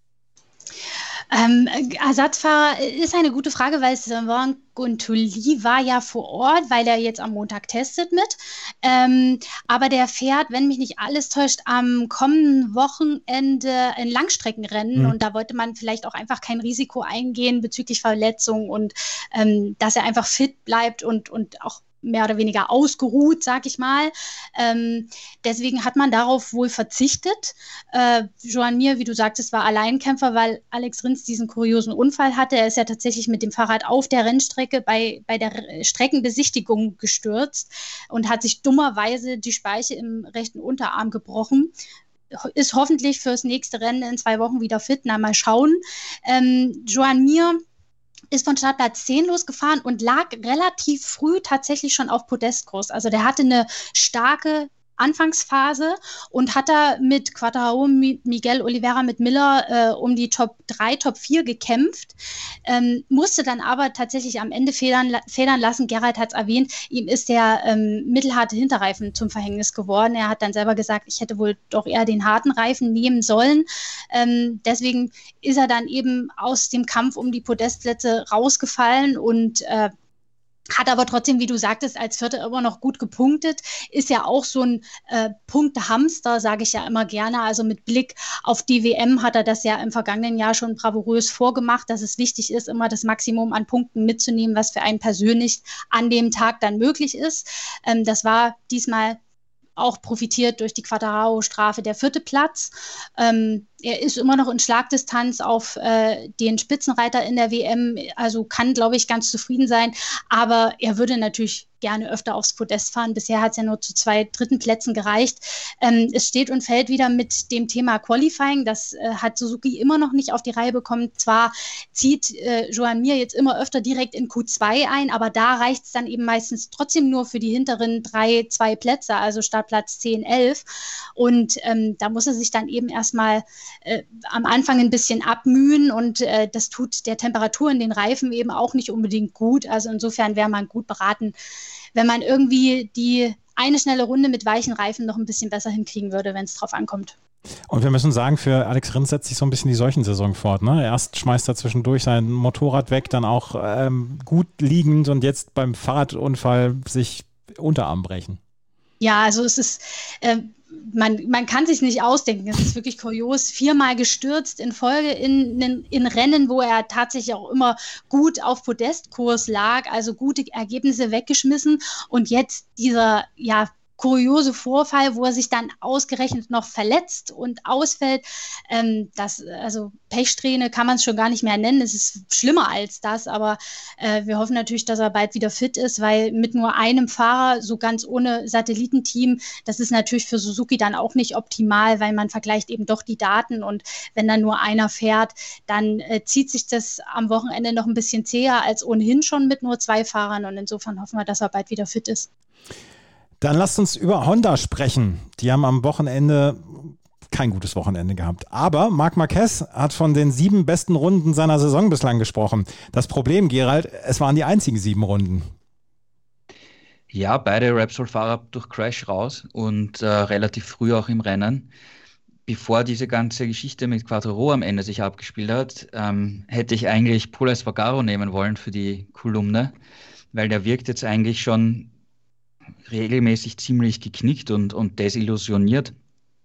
Ersatzfahrer ist eine gute Frage, weil Sylvain Guintoli war ja vor Ort, weil er jetzt am Montag testet mit. Aber der fährt, wenn mich nicht alles täuscht, am kommenden Wochenende ein Langstreckenrennen. Und da wollte man vielleicht auch einfach kein Risiko eingehen bezüglich Verletzung und dass er einfach fit bleibt und auch mehr oder weniger ausgeruht, sag ich mal. Deswegen hat man darauf wohl verzichtet. Joan Mir, wie du sagtest, war Alleinkämpfer, weil Alex Rins diesen kuriosen Unfall hatte. Er ist ja tatsächlich mit dem Fahrrad auf der Rennstrecke bei der Streckenbesichtigung gestürzt und hat sich dummerweise die Speiche im rechten Unterarm gebrochen. Ist hoffentlich fürs nächste Rennen in 2 Wochen wieder fit. Na, mal schauen. Joan Mir ist von Startplatz 10 losgefahren und lag relativ früh tatsächlich schon auf Podestkurs. Also der hatte eine starke Anfangsphase und hat da mit Quartararo, Miguel Oliveira, mit Miller um die Top 3, Top 4 gekämpft, musste dann aber tatsächlich am Ende federn lassen. Gerald hat es erwähnt, ihm ist der mittelharte Hinterreifen zum Verhängnis geworden. Er hat dann selber gesagt, ich hätte wohl doch eher den harten Reifen nehmen sollen. Deswegen ist er dann eben aus dem Kampf um die Podestplätze rausgefallen und hat aber trotzdem, wie du sagtest, als Vierter immer noch gut gepunktet. Ist ja auch so ein Punktehamster, sage ich ja immer gerne. Also mit Blick auf die WM hat er das ja im vergangenen Jahr schon bravourös vorgemacht, dass es wichtig ist, immer das Maximum an Punkten mitzunehmen, was für einen persönlich an dem Tag dann möglich ist. Das war diesmal auch profitiert durch die Quartararo-Strafe der 4. Platz. Er ist immer noch in Schlagdistanz auf den Spitzenreiter in der WM, also kann, glaube ich, ganz zufrieden sein. Aber er würde natürlich gerne öfter aufs Podest fahren. Bisher hat es ja nur zu 2 dritten Plätzen gereicht. Es steht und fällt wieder mit dem Thema Qualifying. Das hat Suzuki immer noch nicht auf die Reihe bekommen. Zwar zieht Joan Mir jetzt immer öfter direkt in Q2 ein, aber da reicht es dann eben meistens trotzdem nur für die hinteren 2 Plätze, also Startplatz 10, 11. Und da muss er sich dann eben erstmal am Anfang ein bisschen abmühen und das tut der Temperatur in den Reifen eben auch nicht unbedingt gut. Also insofern wäre man gut beraten, wenn man irgendwie die eine schnelle Runde mit weichen Reifen noch ein bisschen besser hinkriegen würde, wenn es drauf ankommt. Und wir müssen sagen, für Alex Rins setzt sich so ein bisschen die Seuchensaison fort. Ne? Erst schmeißt er zwischendurch sein Motorrad weg, dann auch gut liegend und jetzt beim Fahrradunfall sich Unterarm brechen. Ja, also es ist, man kann sich nicht ausdenken. Es ist wirklich kurios. 4-mal gestürzt in Folge in Rennen, wo er tatsächlich auch immer gut auf Podestkurs lag, also gute Ergebnisse weggeschmissen. Und jetzt dieser, kuriose Vorfall, wo er sich dann ausgerechnet noch verletzt und ausfällt. Also Pechsträhne kann man es schon gar nicht mehr nennen. Es ist schlimmer als das, aber wir hoffen natürlich, dass er bald wieder fit ist, weil mit nur einem Fahrer, so ganz ohne Satellitenteam, das ist natürlich für Suzuki dann auch nicht optimal, weil man vergleicht eben doch die Daten und wenn dann nur einer fährt, dann zieht sich das am Wochenende noch ein bisschen zäher als ohnehin schon mit nur 2 Fahrern und insofern hoffen wir, dass er bald wieder fit ist. Dann lasst uns über Honda sprechen. Die haben am Wochenende kein gutes Wochenende gehabt. Aber Marc Marquez hat von den 7 besten Runden seiner Saison bislang gesprochen. Das Problem, Gerald, es waren die einzigen 7 Runden. Ja, beide Repsol-Fahrer durch Crash raus und relativ früh auch im Rennen. Bevor diese ganze Geschichte mit Quartararo am Ende sich abgespielt hat, hätte ich eigentlich Pol Espargaro nehmen wollen für die Kolumne, weil der wirkt jetzt eigentlich schon regelmäßig ziemlich geknickt und desillusioniert.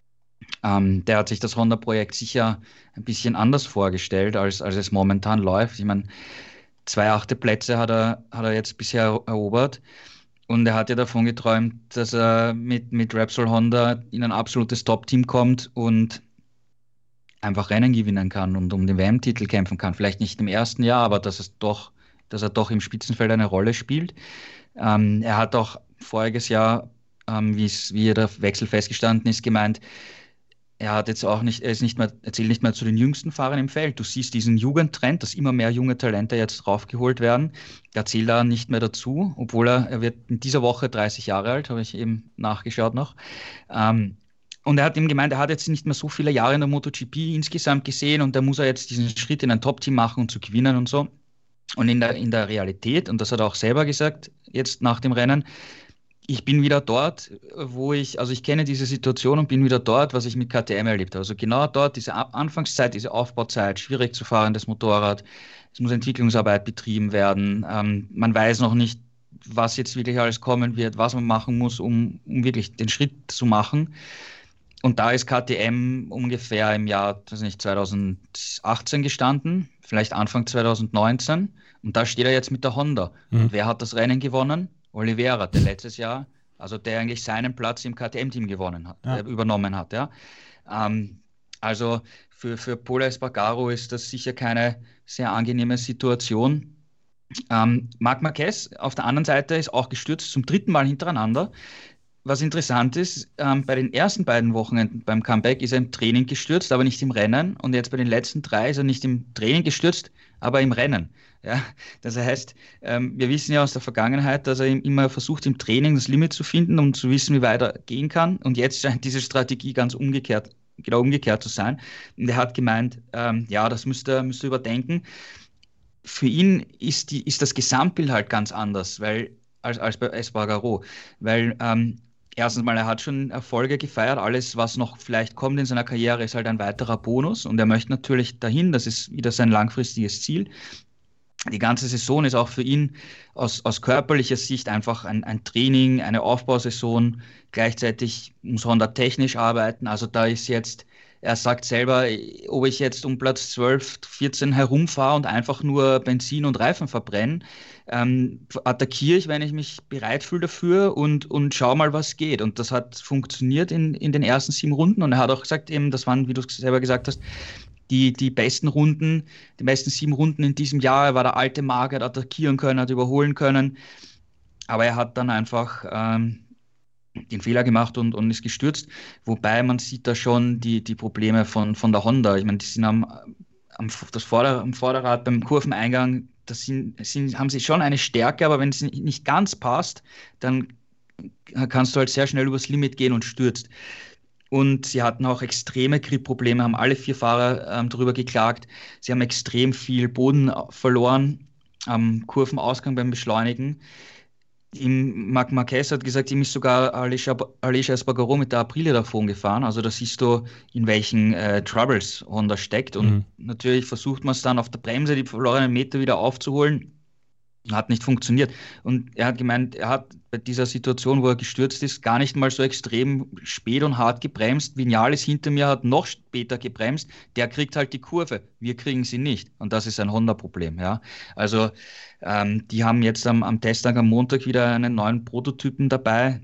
Der hat sich das Honda-Projekt sicher ein bisschen anders vorgestellt, als es momentan läuft. Ich meine, 2 8. Plätze hat er jetzt bisher erobert und er hat ja davon geträumt, dass er mit Repsol Honda in ein absolutes Top-Team kommt und einfach Rennen gewinnen kann und um den WM-Titel kämpfen kann. Vielleicht nicht im ersten Jahr, aber dass er doch im Spitzenfeld eine Rolle spielt. Er hat auch voriges Jahr, wie der Wechsel festgestanden ist, gemeint, er zählt nicht mehr zu den jüngsten Fahrern im Feld. Du siehst diesen Jugendtrend, dass immer mehr junge Talente jetzt draufgeholt werden. Er zählt da nicht mehr dazu, obwohl er wird in dieser Woche 30 Jahre alt, habe ich eben nachgeschaut noch. Und er hat eben gemeint, er hat jetzt nicht mehr so viele Jahre in der MotoGP insgesamt gesehen und da muss er jetzt diesen Schritt in ein Top-Team machen und zu gewinnen und so. Und in der Realität, und das hat er auch selber gesagt, jetzt nach dem Rennen, ich bin wieder dort, ich kenne diese Situation und bin wieder dort, was ich mit KTM erlebt habe. Also genau dort, diese Anfangszeit, diese Aufbauzeit, schwierig zu fahren, das Motorrad, es muss Entwicklungsarbeit betrieben werden, man weiß noch nicht, was jetzt wirklich alles kommen wird, was man machen muss, um wirklich den Schritt zu machen. Und da ist KTM ungefähr im Jahr 2018 gestanden, vielleicht Anfang 2019. Und da steht er jetzt mit der Honda. Und wer hat das Rennen gewonnen? Oliveira, der letztes Jahr, also der eigentlich seinen Platz im KTM-Team übernommen hat. Ja. Also für Pol Espargaro ist das sicher keine sehr angenehme Situation. Marc Marquez auf der anderen Seite ist auch gestürzt zum 3. Mal hintereinander. Was interessant ist, bei den ersten beiden Wochenenden beim Comeback ist er im Training gestürzt, aber nicht im Rennen. Und jetzt bei den letzten 3 ist er nicht im Training gestürzt, aber im Rennen. Ja, das heißt, wir wissen ja aus der Vergangenheit, dass er immer versucht, im Training das Limit zu finden, um zu wissen, wie weit er gehen kann. Und jetzt scheint diese Strategie genau umgekehrt zu sein. Und er hat gemeint, das müsste er überdenken. Für ihn ist das Gesamtbild halt ganz anders, als bei Espargaro, weil erstens mal, er hat schon Erfolge gefeiert. Alles, was noch vielleicht kommt in seiner Karriere, ist halt ein weiterer Bonus. Und er möchte natürlich dahin. Das ist wieder sein langfristiges Ziel. Die ganze Saison ist auch für ihn aus körperlicher Sicht einfach ein Training, eine Aufbausaison. Gleichzeitig muss Honda technisch arbeiten. Also da ist jetzt Er sagt selber, ob ich jetzt um Platz 12, 14 herumfahre und einfach nur Benzin und Reifen verbrenne, attackiere ich, wenn ich mich bereit fühle dafür und schau mal, was geht. Und das hat funktioniert in den ersten 7 Runden. Und er hat auch gesagt, eben, das waren, wie du es selber gesagt hast, die besten 7 Runden in diesem Jahr. Er war der alte Mark, er hat attackieren können, hat überholen können. Aber er hat dann einfach den Fehler gemacht und ist gestürzt. Wobei man sieht da schon die Probleme von der Honda. Ich meine, die sind am Vorderrad beim Kurveneingang, haben sie schon eine Stärke, aber wenn es nicht ganz passt, dann kannst du halt sehr schnell übers Limit gehen und stürzt. Und sie hatten auch extreme Grip-Probleme, haben alle 4 Fahrer darüber geklagt. Sie haben extrem viel Boden verloren am Kurvenausgang beim Beschleunigen. Marc Marquez hat gesagt, ihm ist sogar Aleix Espargaró mit der Aprilia davon gefahren. Also da siehst du, in welchen Troubles Honda steckt. Und natürlich versucht man es dann auf der Bremse, die verlorenen Meter wieder aufzuholen. Hat nicht funktioniert. Und er hat gemeint, er hat bei dieser Situation, wo er gestürzt ist, gar nicht mal so extrem spät und hart gebremst. Viñales hinter mir hat noch später gebremst. Der kriegt halt die Kurve. Wir kriegen sie nicht. Und das ist ein Honda-Problem. Ja? Also die haben jetzt am Testtag am Montag wieder einen neuen Prototypen dabei.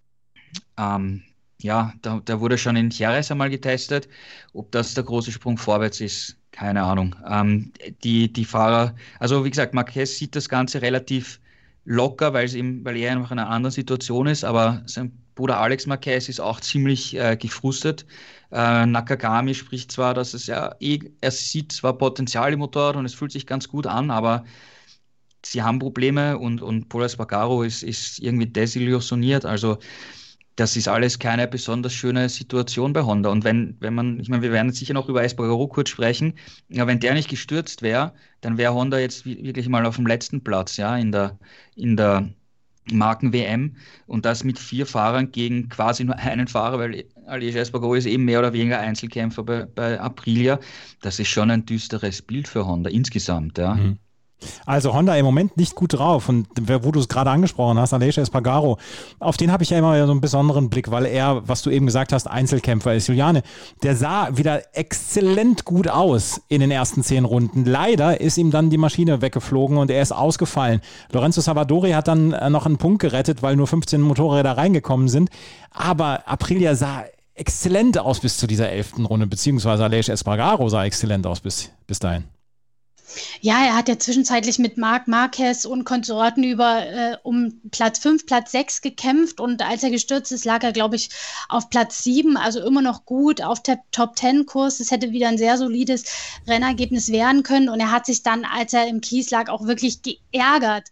Der wurde schon in Jerez einmal getestet. Ob das der große Sprung vorwärts ist, keine Ahnung. Die Fahrer, also wie gesagt, Marquez sieht das Ganze relativ locker, weil er noch in einer anderen Situation ist, aber sein Bruder Alex Marquez ist auch ziemlich gefrustet. Nakagami spricht zwar, dass er sieht zwar Potenzial im Motorrad und es fühlt sich ganz gut an, aber sie haben Probleme und Pol Espargaró ist irgendwie desillusioniert, also das ist alles keine besonders schöne Situation bei Honda. Und wenn man, ich meine, wir werden sicher noch über Espargaró kurz sprechen, aber wenn der nicht gestürzt wäre, dann wäre Honda jetzt wirklich mal auf dem letzten Platz, ja, in der Marken-WM und das mit 4 Fahrern gegen quasi nur einen Fahrer, weil Aleix Espargaró ist eben mehr oder weniger Einzelkämpfer bei Aprilia. Das ist schon ein düsteres Bild für Honda insgesamt, ja. Mhm. Also Honda im Moment nicht gut drauf und wo du es gerade angesprochen hast, Aleix Espargaró, auf den habe ich ja immer so einen besonderen Blick, weil er, was du eben gesagt hast, Einzelkämpfer ist. Juliane, der sah wieder exzellent gut aus in den ersten 10 Runden. Leider ist ihm dann die Maschine weggeflogen und er ist ausgefallen. Lorenzo Savadori hat dann noch einen Punkt gerettet, weil nur 15 Motorräder reingekommen sind, aber Aprilia sah exzellent aus bis zu dieser 11. Runde, beziehungsweise Aleix Espargaró sah exzellent aus bis dahin. Ja, er hat ja zwischenzeitlich mit Marc Marquez und Konsorten um Platz 5, Platz 6 gekämpft und als er gestürzt ist, lag er, glaube ich, auf Platz 7, also immer noch gut auf der Top-10-Kurs. Es hätte wieder ein sehr solides Rennergebnis werden können und er hat sich dann, als er im Kies lag, auch wirklich geärgert,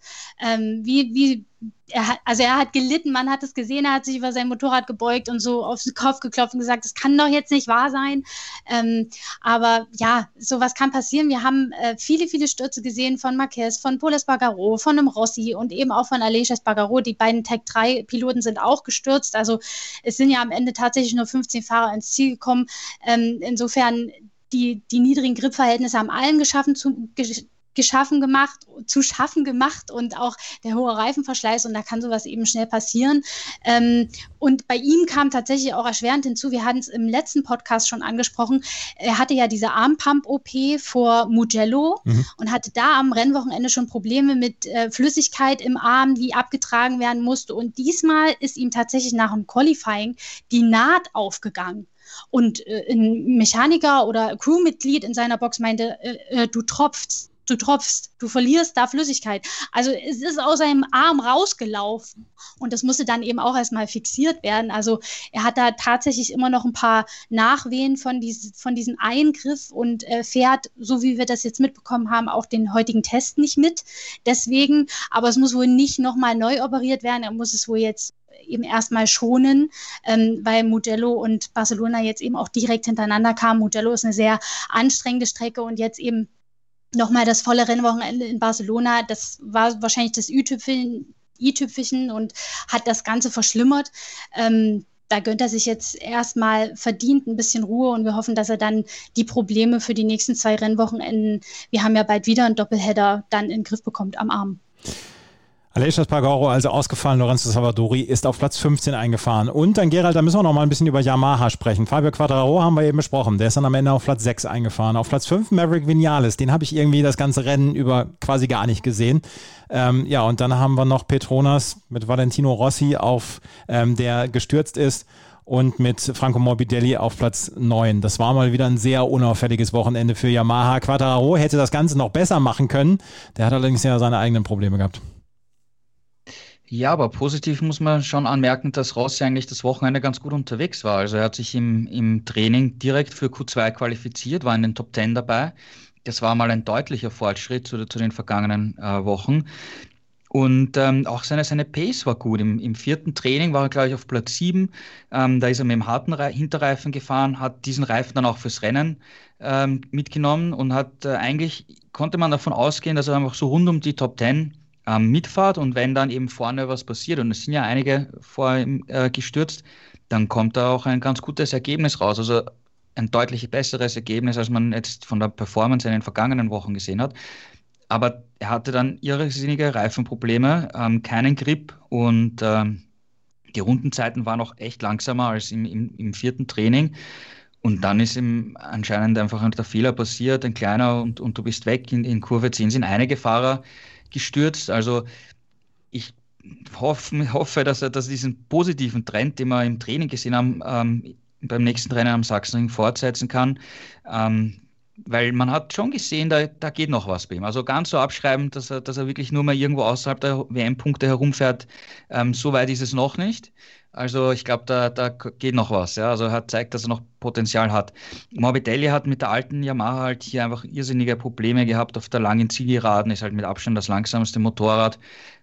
er hat gelitten, man hat es gesehen, er hat sich über sein Motorrad gebeugt und so auf den Kopf geklopft und gesagt, das kann doch jetzt nicht wahr sein. Aber ja, sowas kann passieren. Wir haben viele, viele Stürze gesehen von Marquez, von Pol Espargaró, von einem Rossi und eben auch von Aleix Espargaró. Die beiden Tech-3-Piloten sind auch gestürzt. Also es sind ja am Ende tatsächlich nur 15 Fahrer ins Ziel gekommen. Insofern die niedrigen Grip-Verhältnisse haben allen zu schaffen gemacht und auch der hohe Reifenverschleiß und da kann sowas eben schnell passieren. Und bei ihm kam tatsächlich auch erschwerend hinzu, wir hatten es im letzten Podcast schon angesprochen, er hatte ja diese Armpump-OP vor Mugello und hatte da am Rennwochenende schon Probleme mit Flüssigkeit im Arm, die abgetragen werden musste und diesmal ist ihm tatsächlich nach dem Qualifying die Naht aufgegangen. Und ein Mechaniker oder Crewmitglied in seiner Box meinte, du tropfst, du verlierst da Flüssigkeit. Also es ist aus seinem Arm rausgelaufen und das musste dann eben auch erstmal fixiert werden. Also er hat da tatsächlich immer noch ein paar Nachwehen von diesem Eingriff und fährt, so wie wir das jetzt mitbekommen haben, auch den heutigen Test nicht mit. Deswegen, aber es muss wohl nicht nochmal neu operiert werden, er muss es wohl jetzt eben erstmal schonen, weil Mugello und Barcelona jetzt eben auch direkt hintereinander kamen. Mugello ist eine sehr anstrengende Strecke und jetzt eben nochmal das volle Rennwochenende in Barcelona, das war wahrscheinlich das i-Tüpfelchen und hat das Ganze verschlimmert. Da gönnt er sich jetzt erstmal verdient ein bisschen Ruhe und wir hoffen, dass er dann die Probleme für die nächsten 2 Rennwochenenden, wir haben ja bald wieder einen Doppelheader, dann in den Griff bekommt am Arm. Aleix Espargaro also ausgefallen, Lorenzo Savadori ist auf Platz 15 eingefahren. Und dann, Gerald, da müssen wir noch mal ein bisschen über Yamaha sprechen. Fabio Quartararo haben wir eben besprochen, der ist dann am Ende auf Platz 6 eingefahren. Auf Platz 5 Maverick Viñales, den habe ich irgendwie das ganze Rennen über quasi gar nicht gesehen. Und dann haben wir noch Petronas mit Valentino Rossi, der gestürzt ist. Und mit Franco Morbidelli auf Platz 9. Das war mal wieder ein sehr unauffälliges Wochenende für Yamaha. Quartararo hätte das Ganze noch besser machen können. Der hat allerdings ja seine eigenen Probleme gehabt. Ja, aber positiv muss man schon anmerken, dass Rossi eigentlich das Wochenende ganz gut unterwegs war. Also er hat sich im Training direkt für Q2 qualifiziert, war in den Top 10 dabei. Das war mal ein deutlicher Fortschritt zu den vergangenen Wochen. Und auch seine Pace war gut. Im 4. Training war er, glaube ich, auf Platz 7. Da ist er mit dem harten Hinterreifen gefahren, hat diesen Reifen dann auch fürs Rennen mitgenommen und hat eigentlich, konnte man davon ausgehen, dass er einfach so rund um die Top 10 mitfahrt und wenn dann eben vorne was passiert, und es sind ja einige vor ihm gestürzt, dann kommt da auch ein ganz gutes Ergebnis raus. Also ein deutlich besseres Ergebnis, als man jetzt von der Performance in den vergangenen Wochen gesehen hat. Aber er hatte dann irrsinnige Reifenprobleme, keinen Grip und die Rundenzeiten waren auch echt langsamer als im 4. Training. Und dann ist ihm anscheinend einfach der Fehler passiert, ein kleiner und du bist weg. In Kurve 10 sind einige Fahrer gestürzt. Also ich hoffe, dass er diesen positiven Trend, den wir im Training gesehen haben, beim nächsten Rennen am Sachsenring fortsetzen kann. Weil man hat schon gesehen, da geht noch was bei ihm. Also ganz so abschreiben, dass er wirklich nur mal irgendwo außerhalb der WM-Punkte herumfährt, so weit ist es noch nicht. Also ich glaube, da geht noch was. Ja? Also er hat zeigt, dass er noch Potenzial hat. Morbidelli hat mit der alten Yamaha halt hier einfach irrsinnige Probleme gehabt auf der langen Zielgeraden, ist halt mit Abstand das langsamste Motorrad.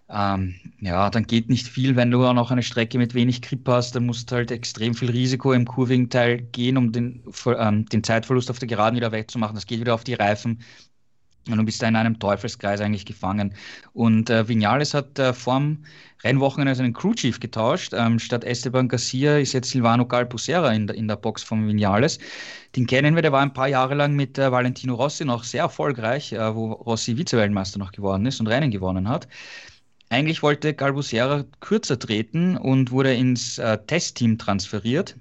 Dann geht nicht viel, wenn du auch noch eine Strecke mit wenig Grip hast, dann musst du halt extrem viel Risiko im kurvigen Teil gehen, um den Zeitverlust auf der Geraden wieder wegzumachen. Das geht wieder auf die Reifen und du bist da in einem Teufelskreis eigentlich gefangen. Und Viñales hat vorm Rennwochenende seinen Crewchief getauscht. Statt Esteban Garcia ist jetzt Silvano Galbusera in der Box von Viñales. Den kennen wir, der war ein paar Jahre lang mit Valentino Rossi noch sehr erfolgreich, wo Rossi Vize-Weltmeister noch geworden ist und Rennen gewonnen hat. Eigentlich wollte Galbusera kürzer treten und wurde ins Testteam transferiert,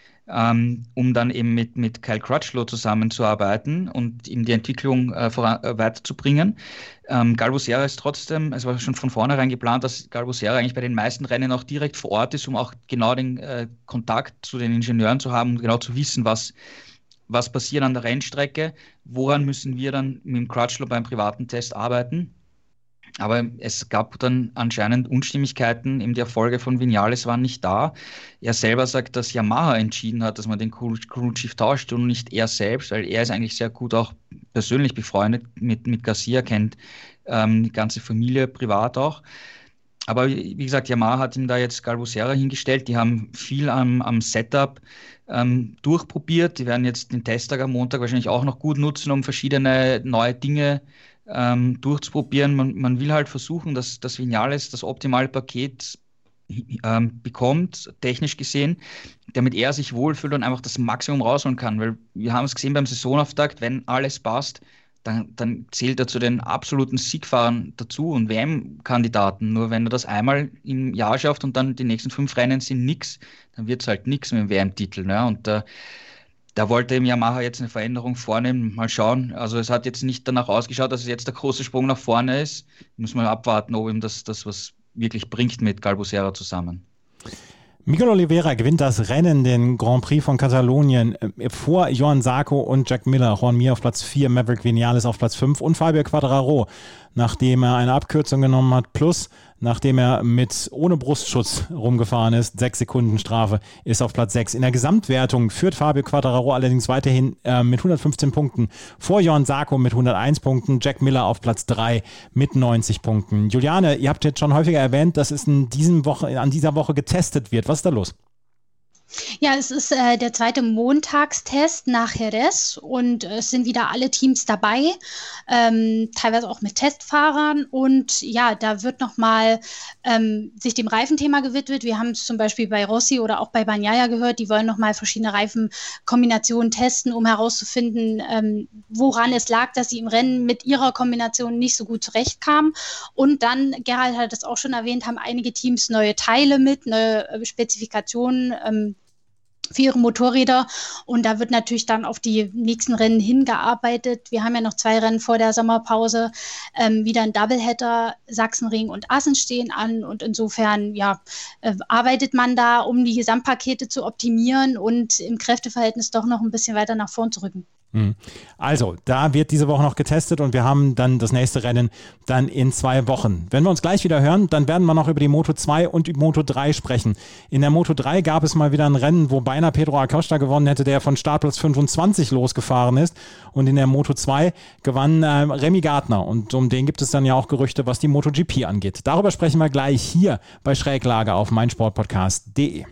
um dann eben mit Kyle Crutchlow zusammenzuarbeiten und ihm die Entwicklung weiterzubringen. Galbusera ist trotzdem, es war schon von vornherein geplant, dass Galbusera eigentlich bei den meisten Rennen auch direkt vor Ort ist, um auch genau den Kontakt zu den Ingenieuren zu haben und genau zu wissen, was passiert an der Rennstrecke, woran müssen wir dann mit dem Crutchlow beim privaten Test arbeiten. Aber es gab dann anscheinend Unstimmigkeiten, eben die Erfolge von Viñales waren nicht da. Er selber sagt, dass Yamaha entschieden hat, dass man den Crewchief tauscht und nicht er selbst, weil er ist eigentlich sehr gut auch persönlich befreundet mit Garcia, kennt die ganze Familie privat auch. Aber wie gesagt, Yamaha hat ihm da jetzt Galbusera hingestellt, die haben viel am Setup durchprobiert, die werden jetzt den Testtag am Montag wahrscheinlich auch noch gut nutzen, um verschiedene neue Dinge durchzuprobieren. Man will halt versuchen, dass Viñales das optimale Paket bekommt, technisch gesehen, damit er sich wohlfühlt und einfach das Maximum rausholen kann. Weil wir haben es gesehen beim Saisonauftakt, wenn alles passt, dann zählt er zu den absoluten Siegfahrern dazu und WM-Kandidaten. Nur wenn er das einmal im Jahr schafft und dann die nächsten 5 Rennen sind nix, dann wird es halt nix mit dem WM-Titel. Ne? Und da wollte eben Yamaha jetzt eine Veränderung vornehmen. Mal schauen. Also es hat jetzt nicht danach ausgeschaut, dass es jetzt der große Sprung nach vorne ist. Muss man abwarten, ob ihm das was wirklich bringt mit Galbusera zusammen. Miguel Oliveira gewinnt das Rennen, den Grand Prix von Katalonien, vor Johann Zarco und Jack Miller. Juan Mir auf Platz 4, Maverick Viñales auf Platz 5 und Fabio Quartararo, nachdem er eine Abkürzung genommen hat, plus nachdem er ohne Brustschutz rumgefahren ist, 6 Sekunden Strafe, ist auf Platz 6. In der Gesamtwertung führt Fabio Quartararo allerdings weiterhin mit 115 Punkten vor Johann Zarco mit 101 Punkten, Jack Miller auf Platz 3 mit 90 Punkten. Juliane, ihr habt jetzt schon häufiger erwähnt, dass es an dieser Woche getestet wird. Was ist da los? Ja, es ist der zweite Montagstest nach Jerez und es sind wieder alle Teams dabei, teilweise auch mit Testfahrern. Und ja, da wird nochmal sich dem Reifenthema gewidmet. Wir haben es zum Beispiel bei Rossi oder auch bei Bagnaia gehört, die wollen nochmal verschiedene Reifenkombinationen testen, um herauszufinden, woran es lag, dass sie im Rennen mit ihrer Kombination nicht so gut zurechtkamen. Und dann, Gerald hat es auch schon erwähnt, haben einige Teams neue Teile mit, neue Spezifikationen für ihre Motorräder und da wird natürlich dann auf die nächsten Rennen hingearbeitet. Wir haben ja noch 2 Rennen vor der Sommerpause, wieder ein Doubleheader, Sachsenring und Assen stehen an und insofern arbeitet man da, um die Gesamtpakete zu optimieren und im Kräfteverhältnis doch noch ein bisschen weiter nach vorn zu rücken. Also, da wird diese Woche noch getestet und wir haben dann das nächste Rennen dann in 2 Wochen. Wenn wir uns gleich wieder hören, dann werden wir noch über die Moto 2 und die Moto 3 sprechen. In der Moto 3 gab es mal wieder ein Rennen, wo beinahe Pedro Acosta gewonnen hätte, der von Startplatz 25 losgefahren ist. Und in der Moto 2 gewann Remy Gardner und um den gibt es dann ja auch Gerüchte, was die MotoGP angeht. Darüber sprechen wir gleich hier bei Schräglage auf meinsportpodcast.de.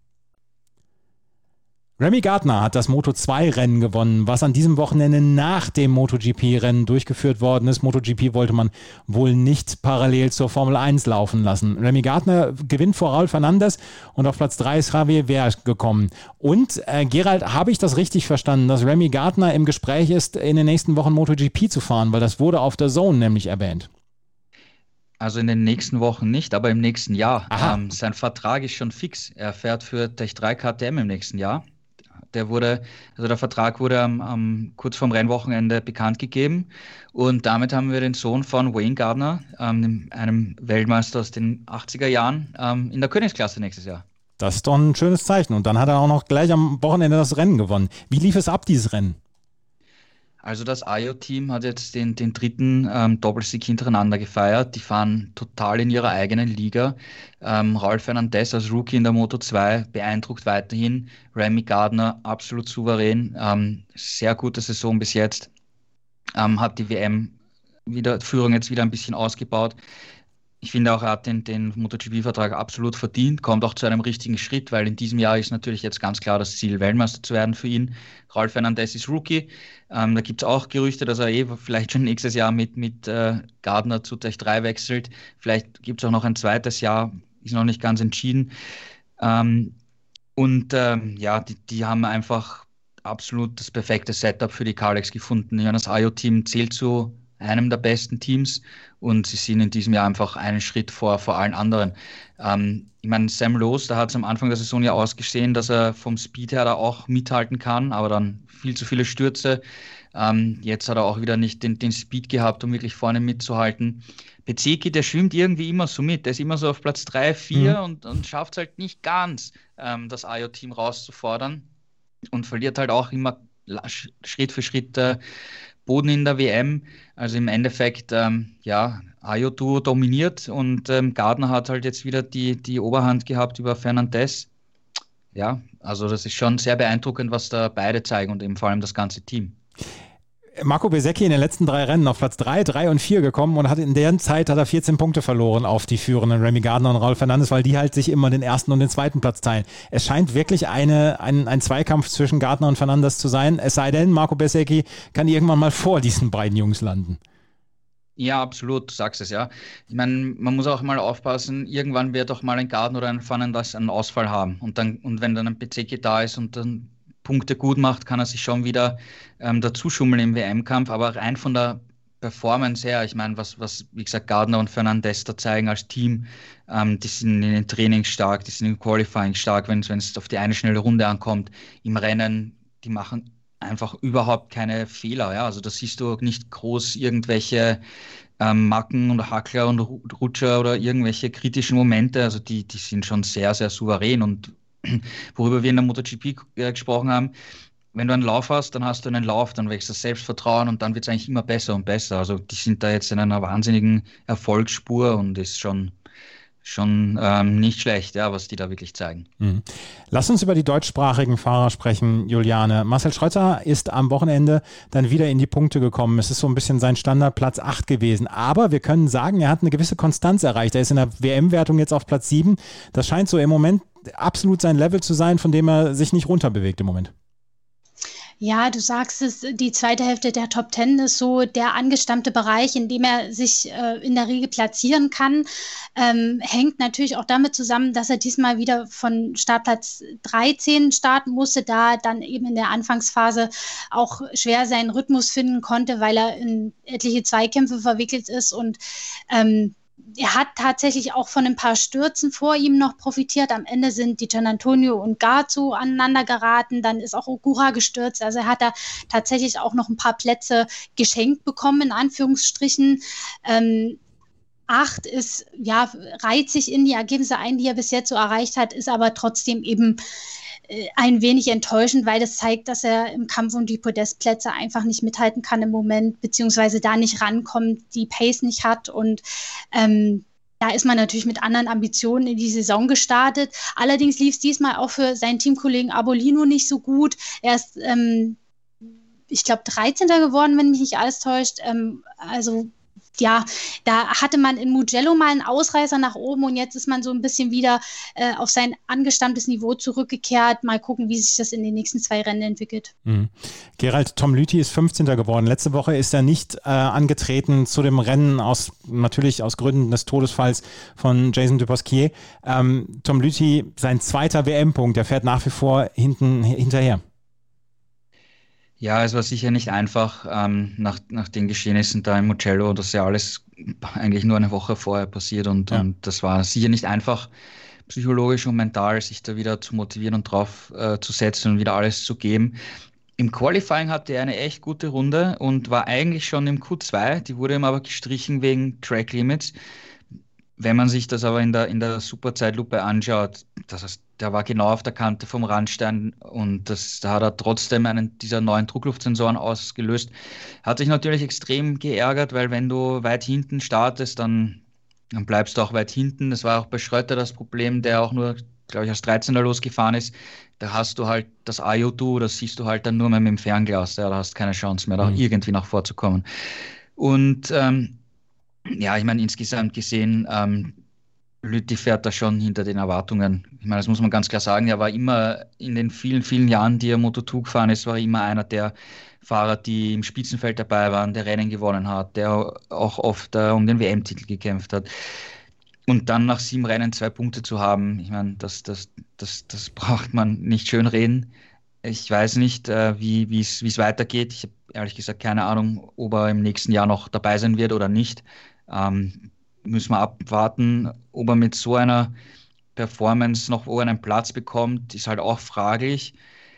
Remy Gardner hat das Moto2-Rennen gewonnen, was an diesem Wochenende nach dem MotoGP-Rennen durchgeführt worden ist. MotoGP wollte man wohl nicht parallel zur Formel 1 laufen lassen. Remy Gardner gewinnt vor Raul Fernandez und auf Platz 3 ist Javier Verde gekommen. Und Gerald, habe ich das richtig verstanden, dass Remy Gardner im Gespräch ist, in den nächsten Wochen MotoGP zu fahren, weil das wurde auf der Zone nämlich erwähnt? Also in den nächsten Wochen nicht, aber im nächsten Jahr. Sein Vertrag ist schon fix. Er fährt für Tech 3 KTM im nächsten Jahr. Der Vertrag wurde kurz vorm Rennwochenende bekannt gegeben und damit haben wir den Sohn von Wayne Gardner, einem Weltmeister aus den 80er Jahren, in der Königsklasse nächstes Jahr. Das ist doch ein schönes Zeichen und dann hat er auch noch gleich am Wochenende das Rennen gewonnen. Wie lief es ab, dieses Rennen? Also das Ajo-Team hat jetzt den dritten Doppelsieg hintereinander gefeiert. Die fahren total in ihrer eigenen Liga. Raul Fernandez als Rookie in der Moto 2 beeindruckt weiterhin. Remy Gardner absolut souverän. Sehr gute Saison bis jetzt. Hat die WM-Führung jetzt wieder ein bisschen ausgebaut. Ich finde auch, er hat den MotoGP-Vertrag absolut verdient, kommt auch zu einem richtigen Schritt, weil in diesem Jahr ist natürlich jetzt ganz klar das Ziel, Weltmeister zu werden für ihn. Raul Fernandez ist Rookie. Da gibt es auch Gerüchte, dass er vielleicht schon nächstes Jahr mit Gardner zu Tech 3 wechselt. Vielleicht gibt es auch noch ein zweites Jahr, ist noch nicht ganz entschieden. Die haben einfach absolut das perfekte Setup für die Kalex gefunden. Ja, das Ajo-Team zählt zu einem der besten Teams und sie sind in diesem Jahr einfach einen Schritt vor allen anderen. Ich meine, Sam Lowe, da hat es am Anfang der Saison ja ausgesehen, dass er vom Speed her da auch mithalten kann, aber dann viel zu viele Stürze. Jetzt hat er auch wieder nicht den Speed gehabt, um wirklich vorne mitzuhalten. Bezzecchi, der schwimmt irgendwie immer so mit. Der ist immer so auf Platz 3, 4 und schafft es halt nicht ganz, das Ajo-Team rauszufordern und verliert halt auch immer Schritt für Schritt Boden in der WM. Also im Endeffekt, Ajo-Duo dominiert und Gardner hat halt jetzt wieder die Oberhand gehabt über Fernandez. Ja, also das ist schon sehr beeindruckend, was da beide zeigen und eben vor allem das ganze Team. Marco Bezzecchi in den letzten 3 Rennen auf Platz 3, 3 und 4 gekommen und in der Zeit hat er 14 Punkte verloren auf die führenden Remy Gardner und Raul Fernandez, weil die halt sich immer den ersten und den zweiten Platz teilen. Es scheint wirklich ein Zweikampf zwischen Gardner und Fernandez zu sein, es sei denn, Marco Bezzecchi kann irgendwann mal vor diesen beiden Jungs landen. Ja, absolut, du sagst es ja. Ich meine, man muss auch mal aufpassen, irgendwann wird auch mal ein Gardner oder ein Fernandez einen Ausfall haben und wenn dann ein Bezzecchi da ist und dann Punkte gut macht, kann er sich schon wieder dazu schummeln im WM-Kampf, aber rein von der Performance her, ich meine, was wie gesagt Gardner und Fernandez da zeigen als Team, die sind in den Trainings stark, die sind im Qualifying stark, wenn es auf die eine schnelle Runde ankommt, im Rennen, die machen einfach überhaupt keine Fehler, ja, also da siehst du nicht groß irgendwelche Macken und Hackler und Rutscher oder irgendwelche kritischen Momente, also die sind schon sehr, sehr souverän und worüber wir in der MotoGP gesprochen haben, wenn du einen Lauf hast, dann hast du einen Lauf, dann wächst das Selbstvertrauen und dann wird es eigentlich immer besser und besser. Also die sind da jetzt in einer wahnsinnigen Erfolgsspur und ist schon schon nicht schlecht, ja, was die da wirklich zeigen. Lass uns über die deutschsprachigen Fahrer sprechen, Juliane. Marcel Schrötter ist am Wochenende dann wieder in die Punkte gekommen. Es ist so ein bisschen sein Standard Platz 8 gewesen. Aber wir können sagen, er hat eine gewisse Konstanz erreicht. Er ist in der WM-Wertung jetzt auf Platz 7. Das scheint so im Moment absolut sein Level zu sein, von dem er sich nicht runterbewegt im Moment. Ja, du sagst es, die zweite Hälfte der Top 10 ist so der angestammte Bereich, in dem er sich in der Regel platzieren kann. Hängt natürlich auch damit zusammen, dass er diesmal wieder von Startplatz 13 starten musste, da dann eben in der Anfangsphase auch schwer seinen Rhythmus finden konnte, weil er in etliche Zweikämpfe verwickelt ist und er hat tatsächlich auch von ein paar Stürzen vor ihm noch profitiert. Am Ende sind die Giannantonio und Garzo aneinander geraten. Dann ist auch Ogura gestürzt. Also er hat da tatsächlich auch noch ein paar Plätze geschenkt bekommen, in Anführungsstrichen. 8 ist, ja, reiht sich in die Ergebnisse ein, die er bis jetzt so erreicht hat, ist aber trotzdem eben ein wenig enttäuschend, weil das zeigt, dass er im Kampf um die Podestplätze einfach nicht mithalten kann im Moment, beziehungsweise da nicht rankommt, die Pace nicht hat und da ist man natürlich mit anderen Ambitionen in die Saison gestartet. Allerdings lief es diesmal auch für seinen Teamkollegen Arbolino nicht so gut. Er ist, ich glaube, 13. geworden, wenn mich nicht alles täuscht. Also ja, da hatte man in Mugello mal einen Ausreißer nach oben und jetzt ist man so ein bisschen wieder auf sein angestammtes Niveau zurückgekehrt. Mal gucken, wie sich das in den nächsten 2 Rennen entwickelt. Gerald, Tom Lüthi ist 15. geworden. Letzte Woche ist er nicht angetreten zu dem Rennen, natürlich aus Gründen des Todesfalls von Jason Dupasquier. Tom Lüthi, sein 2. WM-Punkt, der fährt nach wie vor hinterher. Ja, es war sicher nicht einfach nach den Geschehnissen da in Mugello. Das ist ja alles eigentlich nur eine Woche vorher passiert und das war sicher nicht einfach, psychologisch und mental sich da wieder zu motivieren und drauf zu setzen und wieder alles zu geben. Im Qualifying hatte er eine echt gute Runde und war eigentlich schon im Q2. Die wurde ihm aber gestrichen wegen Track Limits. Wenn man sich das aber in der Superzeitlupe anschaut, der war genau auf der Kante vom Randstein und da hat er trotzdem einen dieser neuen Druckluftsensoren ausgelöst. Hat sich natürlich extrem geärgert, weil wenn du weit hinten startest, dann bleibst du auch weit hinten. Das war auch bei Schrötter das Problem, der auch nur, glaube ich, als 13er losgefahren ist. Da hast du halt das IO2, das siehst du halt dann nur mehr mit dem Fernglas. Ja, da hast du keine Chance mehr, da irgendwie nach vorzukommen. Und ja, ich meine, insgesamt gesehen, Lüthi fährt da schon hinter den Erwartungen. Ich meine, das muss man ganz klar sagen. Er war immer in den vielen, vielen Jahren, die er Moto2 gefahren ist, war er immer einer der Fahrer, die im Spitzenfeld dabei waren, der Rennen gewonnen hat, der auch oft um den WM-Titel gekämpft hat. Und dann nach 7 Rennen 2 Punkte zu haben, ich meine, das braucht man nicht schön reden. Ich weiß nicht, wie es weitergeht. Ich habe ehrlich gesagt keine Ahnung, ob er im nächsten Jahr noch dabei sein wird oder nicht. Müssen wir abwarten. Ob er mit so einer Performance noch einen Platz bekommt, ist halt auch fraglich,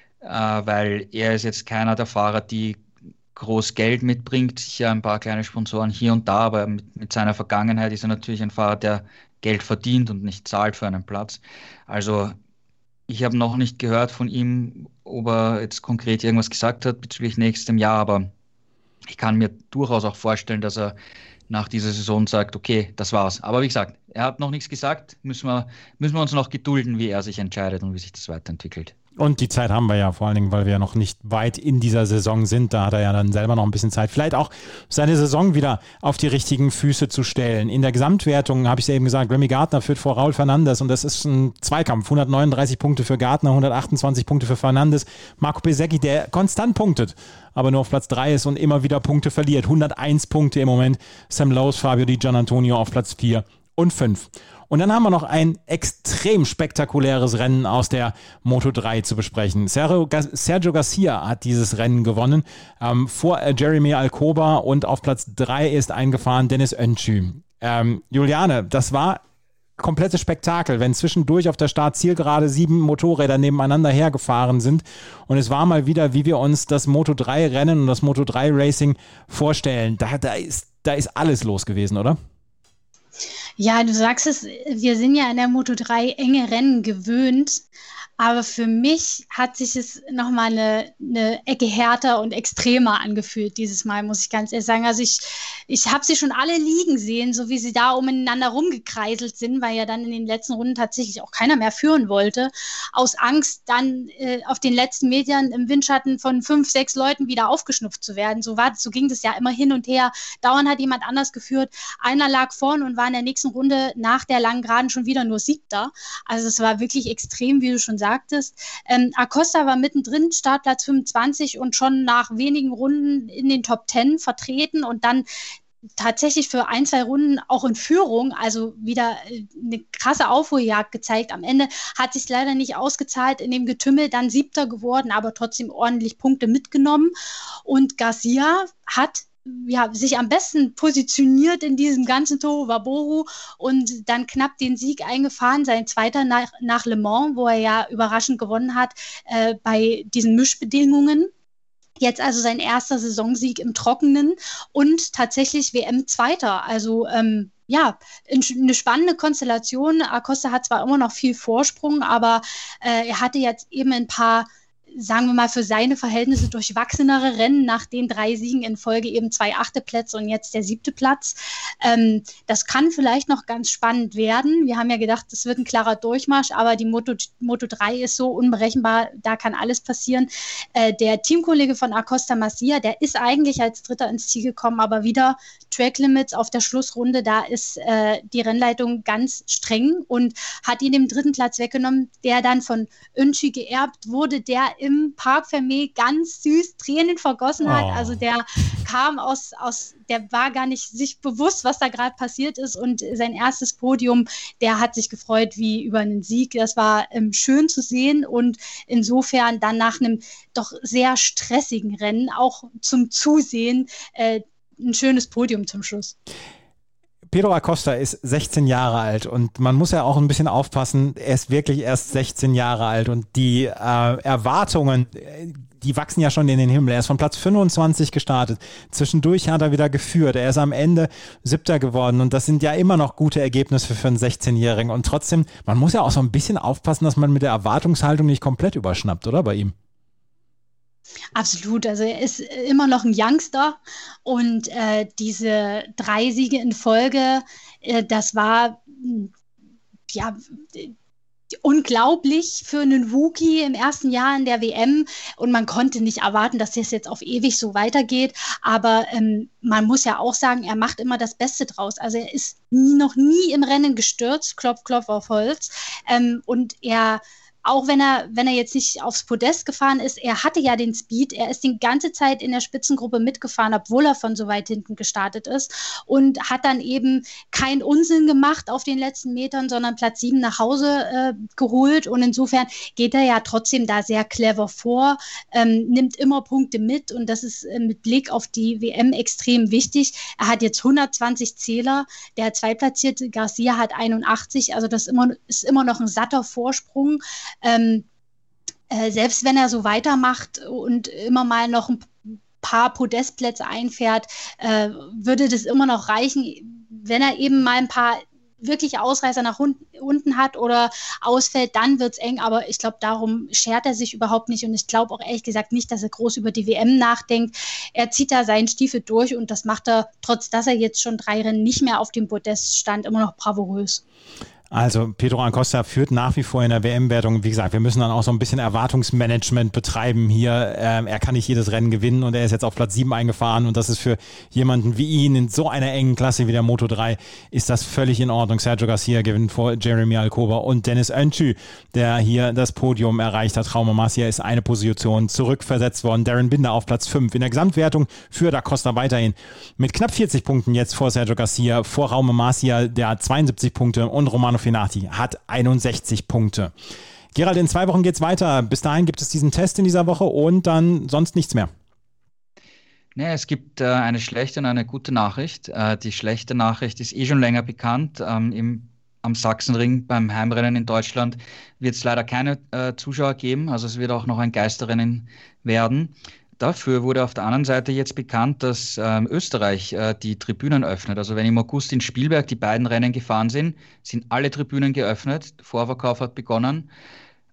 weil er ist jetzt keiner der Fahrer, die groß Geld mitbringt, sicher ein paar kleine Sponsoren hier und da, aber mit seiner Vergangenheit ist er natürlich ein Fahrer, der Geld verdient und nicht zahlt für einen Platz. Also ich habe noch nicht gehört von ihm, ob er jetzt konkret irgendwas gesagt hat bezüglich nächstem Jahr, aber ich kann mir durchaus auch vorstellen, dass er nach dieser Saison sagt, okay, das war's. Aber wie gesagt, er hat noch nichts gesagt, müssen wir uns noch gedulden, wie er sich entscheidet und wie sich das weiterentwickelt. Und die Zeit haben wir ja, vor allen Dingen, weil wir ja noch nicht weit in dieser Saison sind. Da hat er ja dann selber noch ein bisschen Zeit, vielleicht auch seine Saison wieder auf die richtigen Füße zu stellen. In der Gesamtwertung, habe ich es ja eben gesagt, Remy Gardner führt vor Raul Fernandes und das ist ein Zweikampf. 139 Punkte für Gardner, 128 Punkte für Fernandes. Marco Bezzecchi, der konstant punktet, aber nur auf Platz 3 ist und immer wieder Punkte verliert. 101 Punkte im Moment. Sam Lowes, Fabio Di Giannantonio auf Platz 4 und 5. Und dann haben wir noch ein extrem spektakuläres Rennen aus der Moto3 zu besprechen. Sergio Garcia hat dieses Rennen gewonnen, vor Jeremy Alcoba, und auf Platz 3 ist eingefahren Dennis Öncü. Juliane, das war komplettes Spektakel, wenn zwischendurch auf der Startzielgerade 7 Motorräder nebeneinander hergefahren sind. Und es war mal wieder, wie wir uns das Moto3-Rennen und das Moto3-Racing vorstellen. Da ist alles los gewesen, oder? Ja, du sagst es, wir sind ja in der Moto3 enge Rennen gewöhnt, Aber für mich hat sich es nochmal eine Ecke härter und extremer angefühlt dieses Mal, muss ich ganz ehrlich sagen. Also ich habe sie schon alle liegen sehen, so wie sie da umeinander rumgekreiselt sind, weil ja dann in den letzten Runden tatsächlich auch keiner mehr führen wollte. Aus Angst, dann auf den letzten Metern im Windschatten von 5, 6 Leuten wieder aufgeschnupft zu werden. So ging das ja immer hin und her. Dauernd hat jemand anders geführt. Einer lag vorn und war in der nächsten Runde nach der langen Geraden schon wieder nur 7. Also es war wirklich extrem, wie du schon sagtest. Acosta war mittendrin, Startplatz 25 und schon nach wenigen Runden in den Top 10 vertreten und dann tatsächlich für 1, 2 Runden auch in Führung, also wieder eine krasse Aufholjagd gezeigt. Am Ende hat sich leider nicht ausgezahlt, in dem Getümmel dann 7. geworden, aber trotzdem ordentlich Punkte mitgenommen. Und Garcia hat sich am besten positioniert in diesem ganzen Tohuwabohu und dann knapp den Sieg eingefahren, sein 2. nach Le Mans, wo er ja überraschend gewonnen hat bei diesen Mischbedingungen. Jetzt also sein erster Saisonsieg im Trockenen und tatsächlich WM-Zweiter. Also eine spannende Konstellation. Acosta hat zwar immer noch viel Vorsprung, aber er hatte jetzt eben ein paar, sagen wir mal, für seine Verhältnisse durchwachsenere Rennen, nach den 3 Siegen in Folge eben 2 8. Plätze und jetzt der 7. Platz. Das kann vielleicht noch ganz spannend werden. Wir haben ja gedacht, es wird ein klarer Durchmarsch, aber die Moto 3 ist so unberechenbar, da kann alles passieren. Der Teamkollege von Acosta, Masia, der ist eigentlich als Dritter ins Ziel gekommen, aber wieder Track Limits auf der Schlussrunde, da ist die Rennleitung ganz streng und hat ihn den 3. Platz weggenommen, der dann von Öncü geerbt wurde, der im Parc Fermé ganz süß Tränen vergossen hat. Also der kam der war gar nicht sich bewusst, was da gerade passiert ist und sein erstes Podium, der hat sich gefreut wie über einen Sieg. Das war schön zu sehen und insofern dann nach einem doch sehr stressigen Rennen auch zum Zusehen ein schönes Podium zum Schluss. Pedro Acosta ist 16 Jahre alt und man muss ja auch ein bisschen aufpassen, er ist wirklich erst 16 Jahre alt und die Erwartungen, die wachsen ja schon in den Himmel. Er ist von Platz 25 gestartet, zwischendurch hat er wieder geführt, er ist am Ende 7. geworden und das sind ja immer noch gute Ergebnisse für einen 16-Jährigen und trotzdem, man muss ja auch so ein bisschen aufpassen, dass man mit der Erwartungshaltung nicht komplett überschnappt, oder bei ihm? Absolut, also er ist immer noch ein Youngster und diese 3 Siege in Folge, das war unglaublich für einen Rookie im ersten Jahr in der WM und man konnte nicht erwarten, dass das jetzt auf ewig so weitergeht, aber man muss ja auch sagen, er macht immer das Beste draus, also er ist noch nie im Rennen gestürzt, klopf, klopf auf Holz und er auch wenn er jetzt nicht aufs Podest gefahren ist, er hatte ja den Speed, er ist die ganze Zeit in der Spitzengruppe mitgefahren, obwohl er von so weit hinten gestartet ist und hat dann eben keinen Unsinn gemacht auf den letzten Metern, sondern Platz 7 nach Hause geholt und insofern geht er ja trotzdem da sehr clever vor, nimmt immer Punkte mit und das ist mit Blick auf die WM extrem wichtig. Er hat jetzt 120 Zähler, der Zweitplatzierte Garcia hat 81, also das ist immer noch ein satter Vorsprung. Selbst wenn er so weitermacht und immer mal noch ein paar Podestplätze einfährt, würde das immer noch reichen. Wenn er eben mal ein paar wirklich Ausreißer nach unten hat oder ausfällt, dann wird es eng, aber ich glaube, darum schert er sich überhaupt nicht und ich glaube auch ehrlich gesagt nicht, dass er groß über die WM nachdenkt. Er zieht da seinen Stiefel durch und das macht er, trotz dass er jetzt schon 3 Rennen nicht mehr auf dem Podest stand, immer noch bravourös. Also Pedro Acosta führt nach wie vor in der WM-Wertung. Wie gesagt, wir müssen dann auch so ein bisschen Erwartungsmanagement betreiben hier. Er kann nicht jedes Rennen gewinnen und er ist jetzt auf Platz 7 eingefahren und das ist für jemanden wie ihn in so einer engen Klasse wie der Moto 3 ist das völlig in Ordnung. Sergio Garcia gewinnt vor Jeremy Alcoba und Deniz Öncü, der hier das Podium erreicht hat. Jaume Masia ist eine Position zurückversetzt worden. Darren Binder auf Platz 5. In der Gesamtwertung führt Acosta weiterhin mit knapp 40 Punkten jetzt vor Sergio Garcia, vor Jaume Masia, der hat 72 Punkte und Romano Fenati hat 61 Punkte. Gerald, in 2 Wochen geht's weiter. Bis dahin gibt es diesen Test in dieser Woche und dann sonst nichts mehr. Nee, es gibt eine schlechte und eine gute Nachricht. Die schlechte Nachricht ist schon länger bekannt. Am Sachsenring beim Heimrennen in Deutschland wird es leider keine Zuschauer geben. Also es wird auch noch ein Geisterrennen werden. Dafür wurde auf der anderen Seite jetzt bekannt, dass Österreich die Tribünen öffnet. Also wenn im August in Spielberg die beiden Rennen gefahren sind alle Tribünen geöffnet. Der Vorverkauf hat begonnen.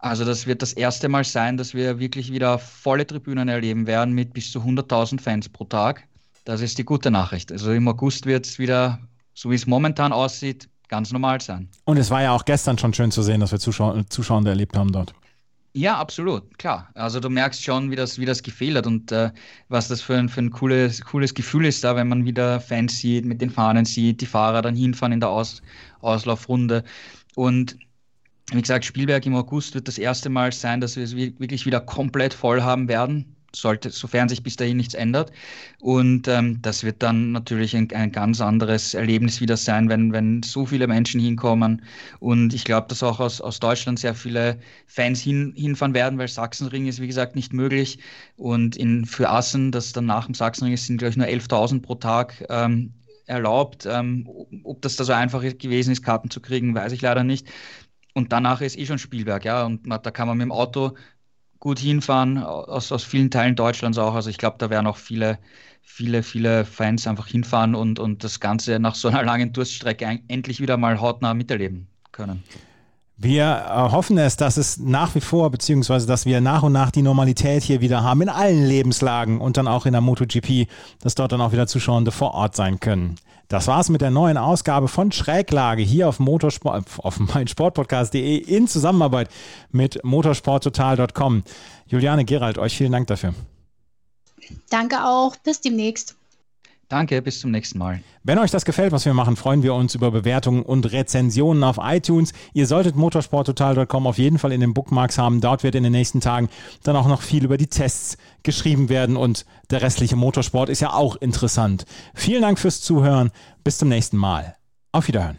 Also das wird das erste Mal sein, dass wir wirklich wieder volle Tribünen erleben werden mit bis zu 100.000 Fans pro Tag. Das ist die gute Nachricht. Also im August wird es wieder, so wie es momentan aussieht, ganz normal sein. Und es war ja auch gestern schon schön zu sehen, dass wir Zuschauer erlebt haben dort. Ja, absolut, klar. Also du merkst schon, wie das gefehlt hat und was das für ein cooles Gefühl ist da, wenn man wieder Fans sieht, mit den Fahnen sieht, die Fahrer dann hinfahren in der Auslaufrunde. Und wie gesagt, Spielberg im August wird das erste Mal sein, dass wir es wirklich wieder komplett voll haben werden, sofern sich bis dahin nichts ändert. Und das wird dann natürlich ein ganz anderes Erlebnis wieder sein, wenn so viele Menschen hinkommen. Und ich glaube, dass auch aus Deutschland sehr viele Fans hinfahren werden, weil Sachsenring ist, wie gesagt, nicht möglich. Und für Assen, das dann nach dem Sachsenring ist, sind, glaube ich, nur 11.000 pro Tag erlaubt. Ob das da so einfach gewesen ist, Karten zu kriegen, weiß ich leider nicht. Und danach ist schon Spielberg, ja. Und da kann man mit dem Auto gut hinfahren, aus vielen Teilen Deutschlands auch. Also ich glaube, da werden auch viele Fans einfach hinfahren und das Ganze nach so einer langen Durststrecke endlich wieder mal hautnah miterleben können. Wir hoffen dass es nach wie vor, beziehungsweise dass wir nach und nach die Normalität hier wieder haben in allen Lebenslagen und dann auch in der MotoGP, dass dort dann auch wieder Zuschauer vor Ort sein können. Das war's mit der neuen Ausgabe von Schräglage hier auf meinsportpodcast.de in Zusammenarbeit mit motorsporttotal.com. Juliane Gerald, euch vielen Dank dafür. Danke auch. Bis demnächst. Danke, bis zum nächsten Mal. Wenn euch das gefällt, was wir machen, freuen wir uns über Bewertungen und Rezensionen auf iTunes. Ihr solltet motorsporttotal.com auf jeden Fall in den Bookmarks haben. Dort wird in den nächsten Tagen dann auch noch viel über die Tests geschrieben werden und der restliche Motorsport ist ja auch interessant. Vielen Dank fürs Zuhören. Bis zum nächsten Mal. Auf Wiederhören.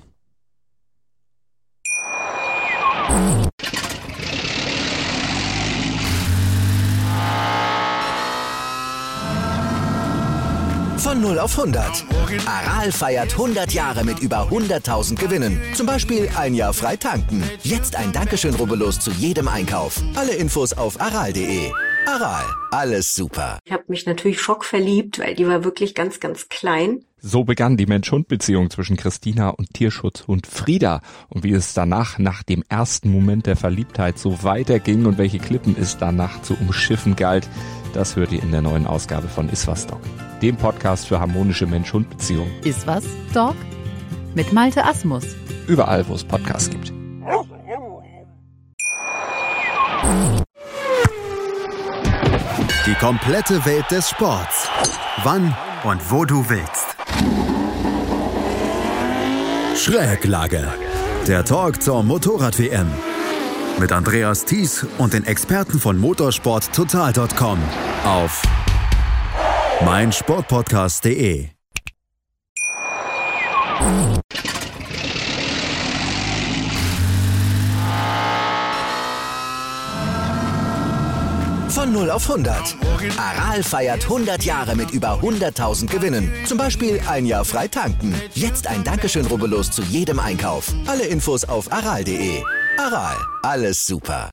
Von 0 auf 100. Aral feiert 100 Jahre mit über 100.000 Gewinnen. Zum Beispiel ein Jahr frei tanken. Jetzt ein Dankeschön, rubbellos zu jedem Einkauf. Alle Infos auf aral.de. Aral, alles super. Ich habe mich natürlich schockverliebt, weil die war wirklich ganz, ganz klein. So begann die Mensch-Hund-Beziehung zwischen Christina und Tierschutzhund Frieda. Und wie es danach, nach dem ersten Moment der Verliebtheit, so weiterging und welche Klippen es danach zu umschiffen galt, das hört ihr in der neuen Ausgabe von Iswas Dog, dem Podcast für harmonische Mensch-Hund-Beziehungen. Iswas Dog mit Malte Asmus. Überall, wo es Podcasts gibt. Die komplette Welt des Sports. Wann und wo du willst. Schräglage. Der Talk zur Motorrad-WM. Mit Andreas Thies und den Experten von motorsporttotal.com auf meinsportpodcast.de. Von 0 auf 100. Aral feiert 100 Jahre mit über 100.000 Gewinnen. Zum Beispiel ein Jahr frei tanken. Jetzt ein Dankeschön, rubbellos zu jedem Einkauf. Alle Infos auf aral.de. Aral, alles super.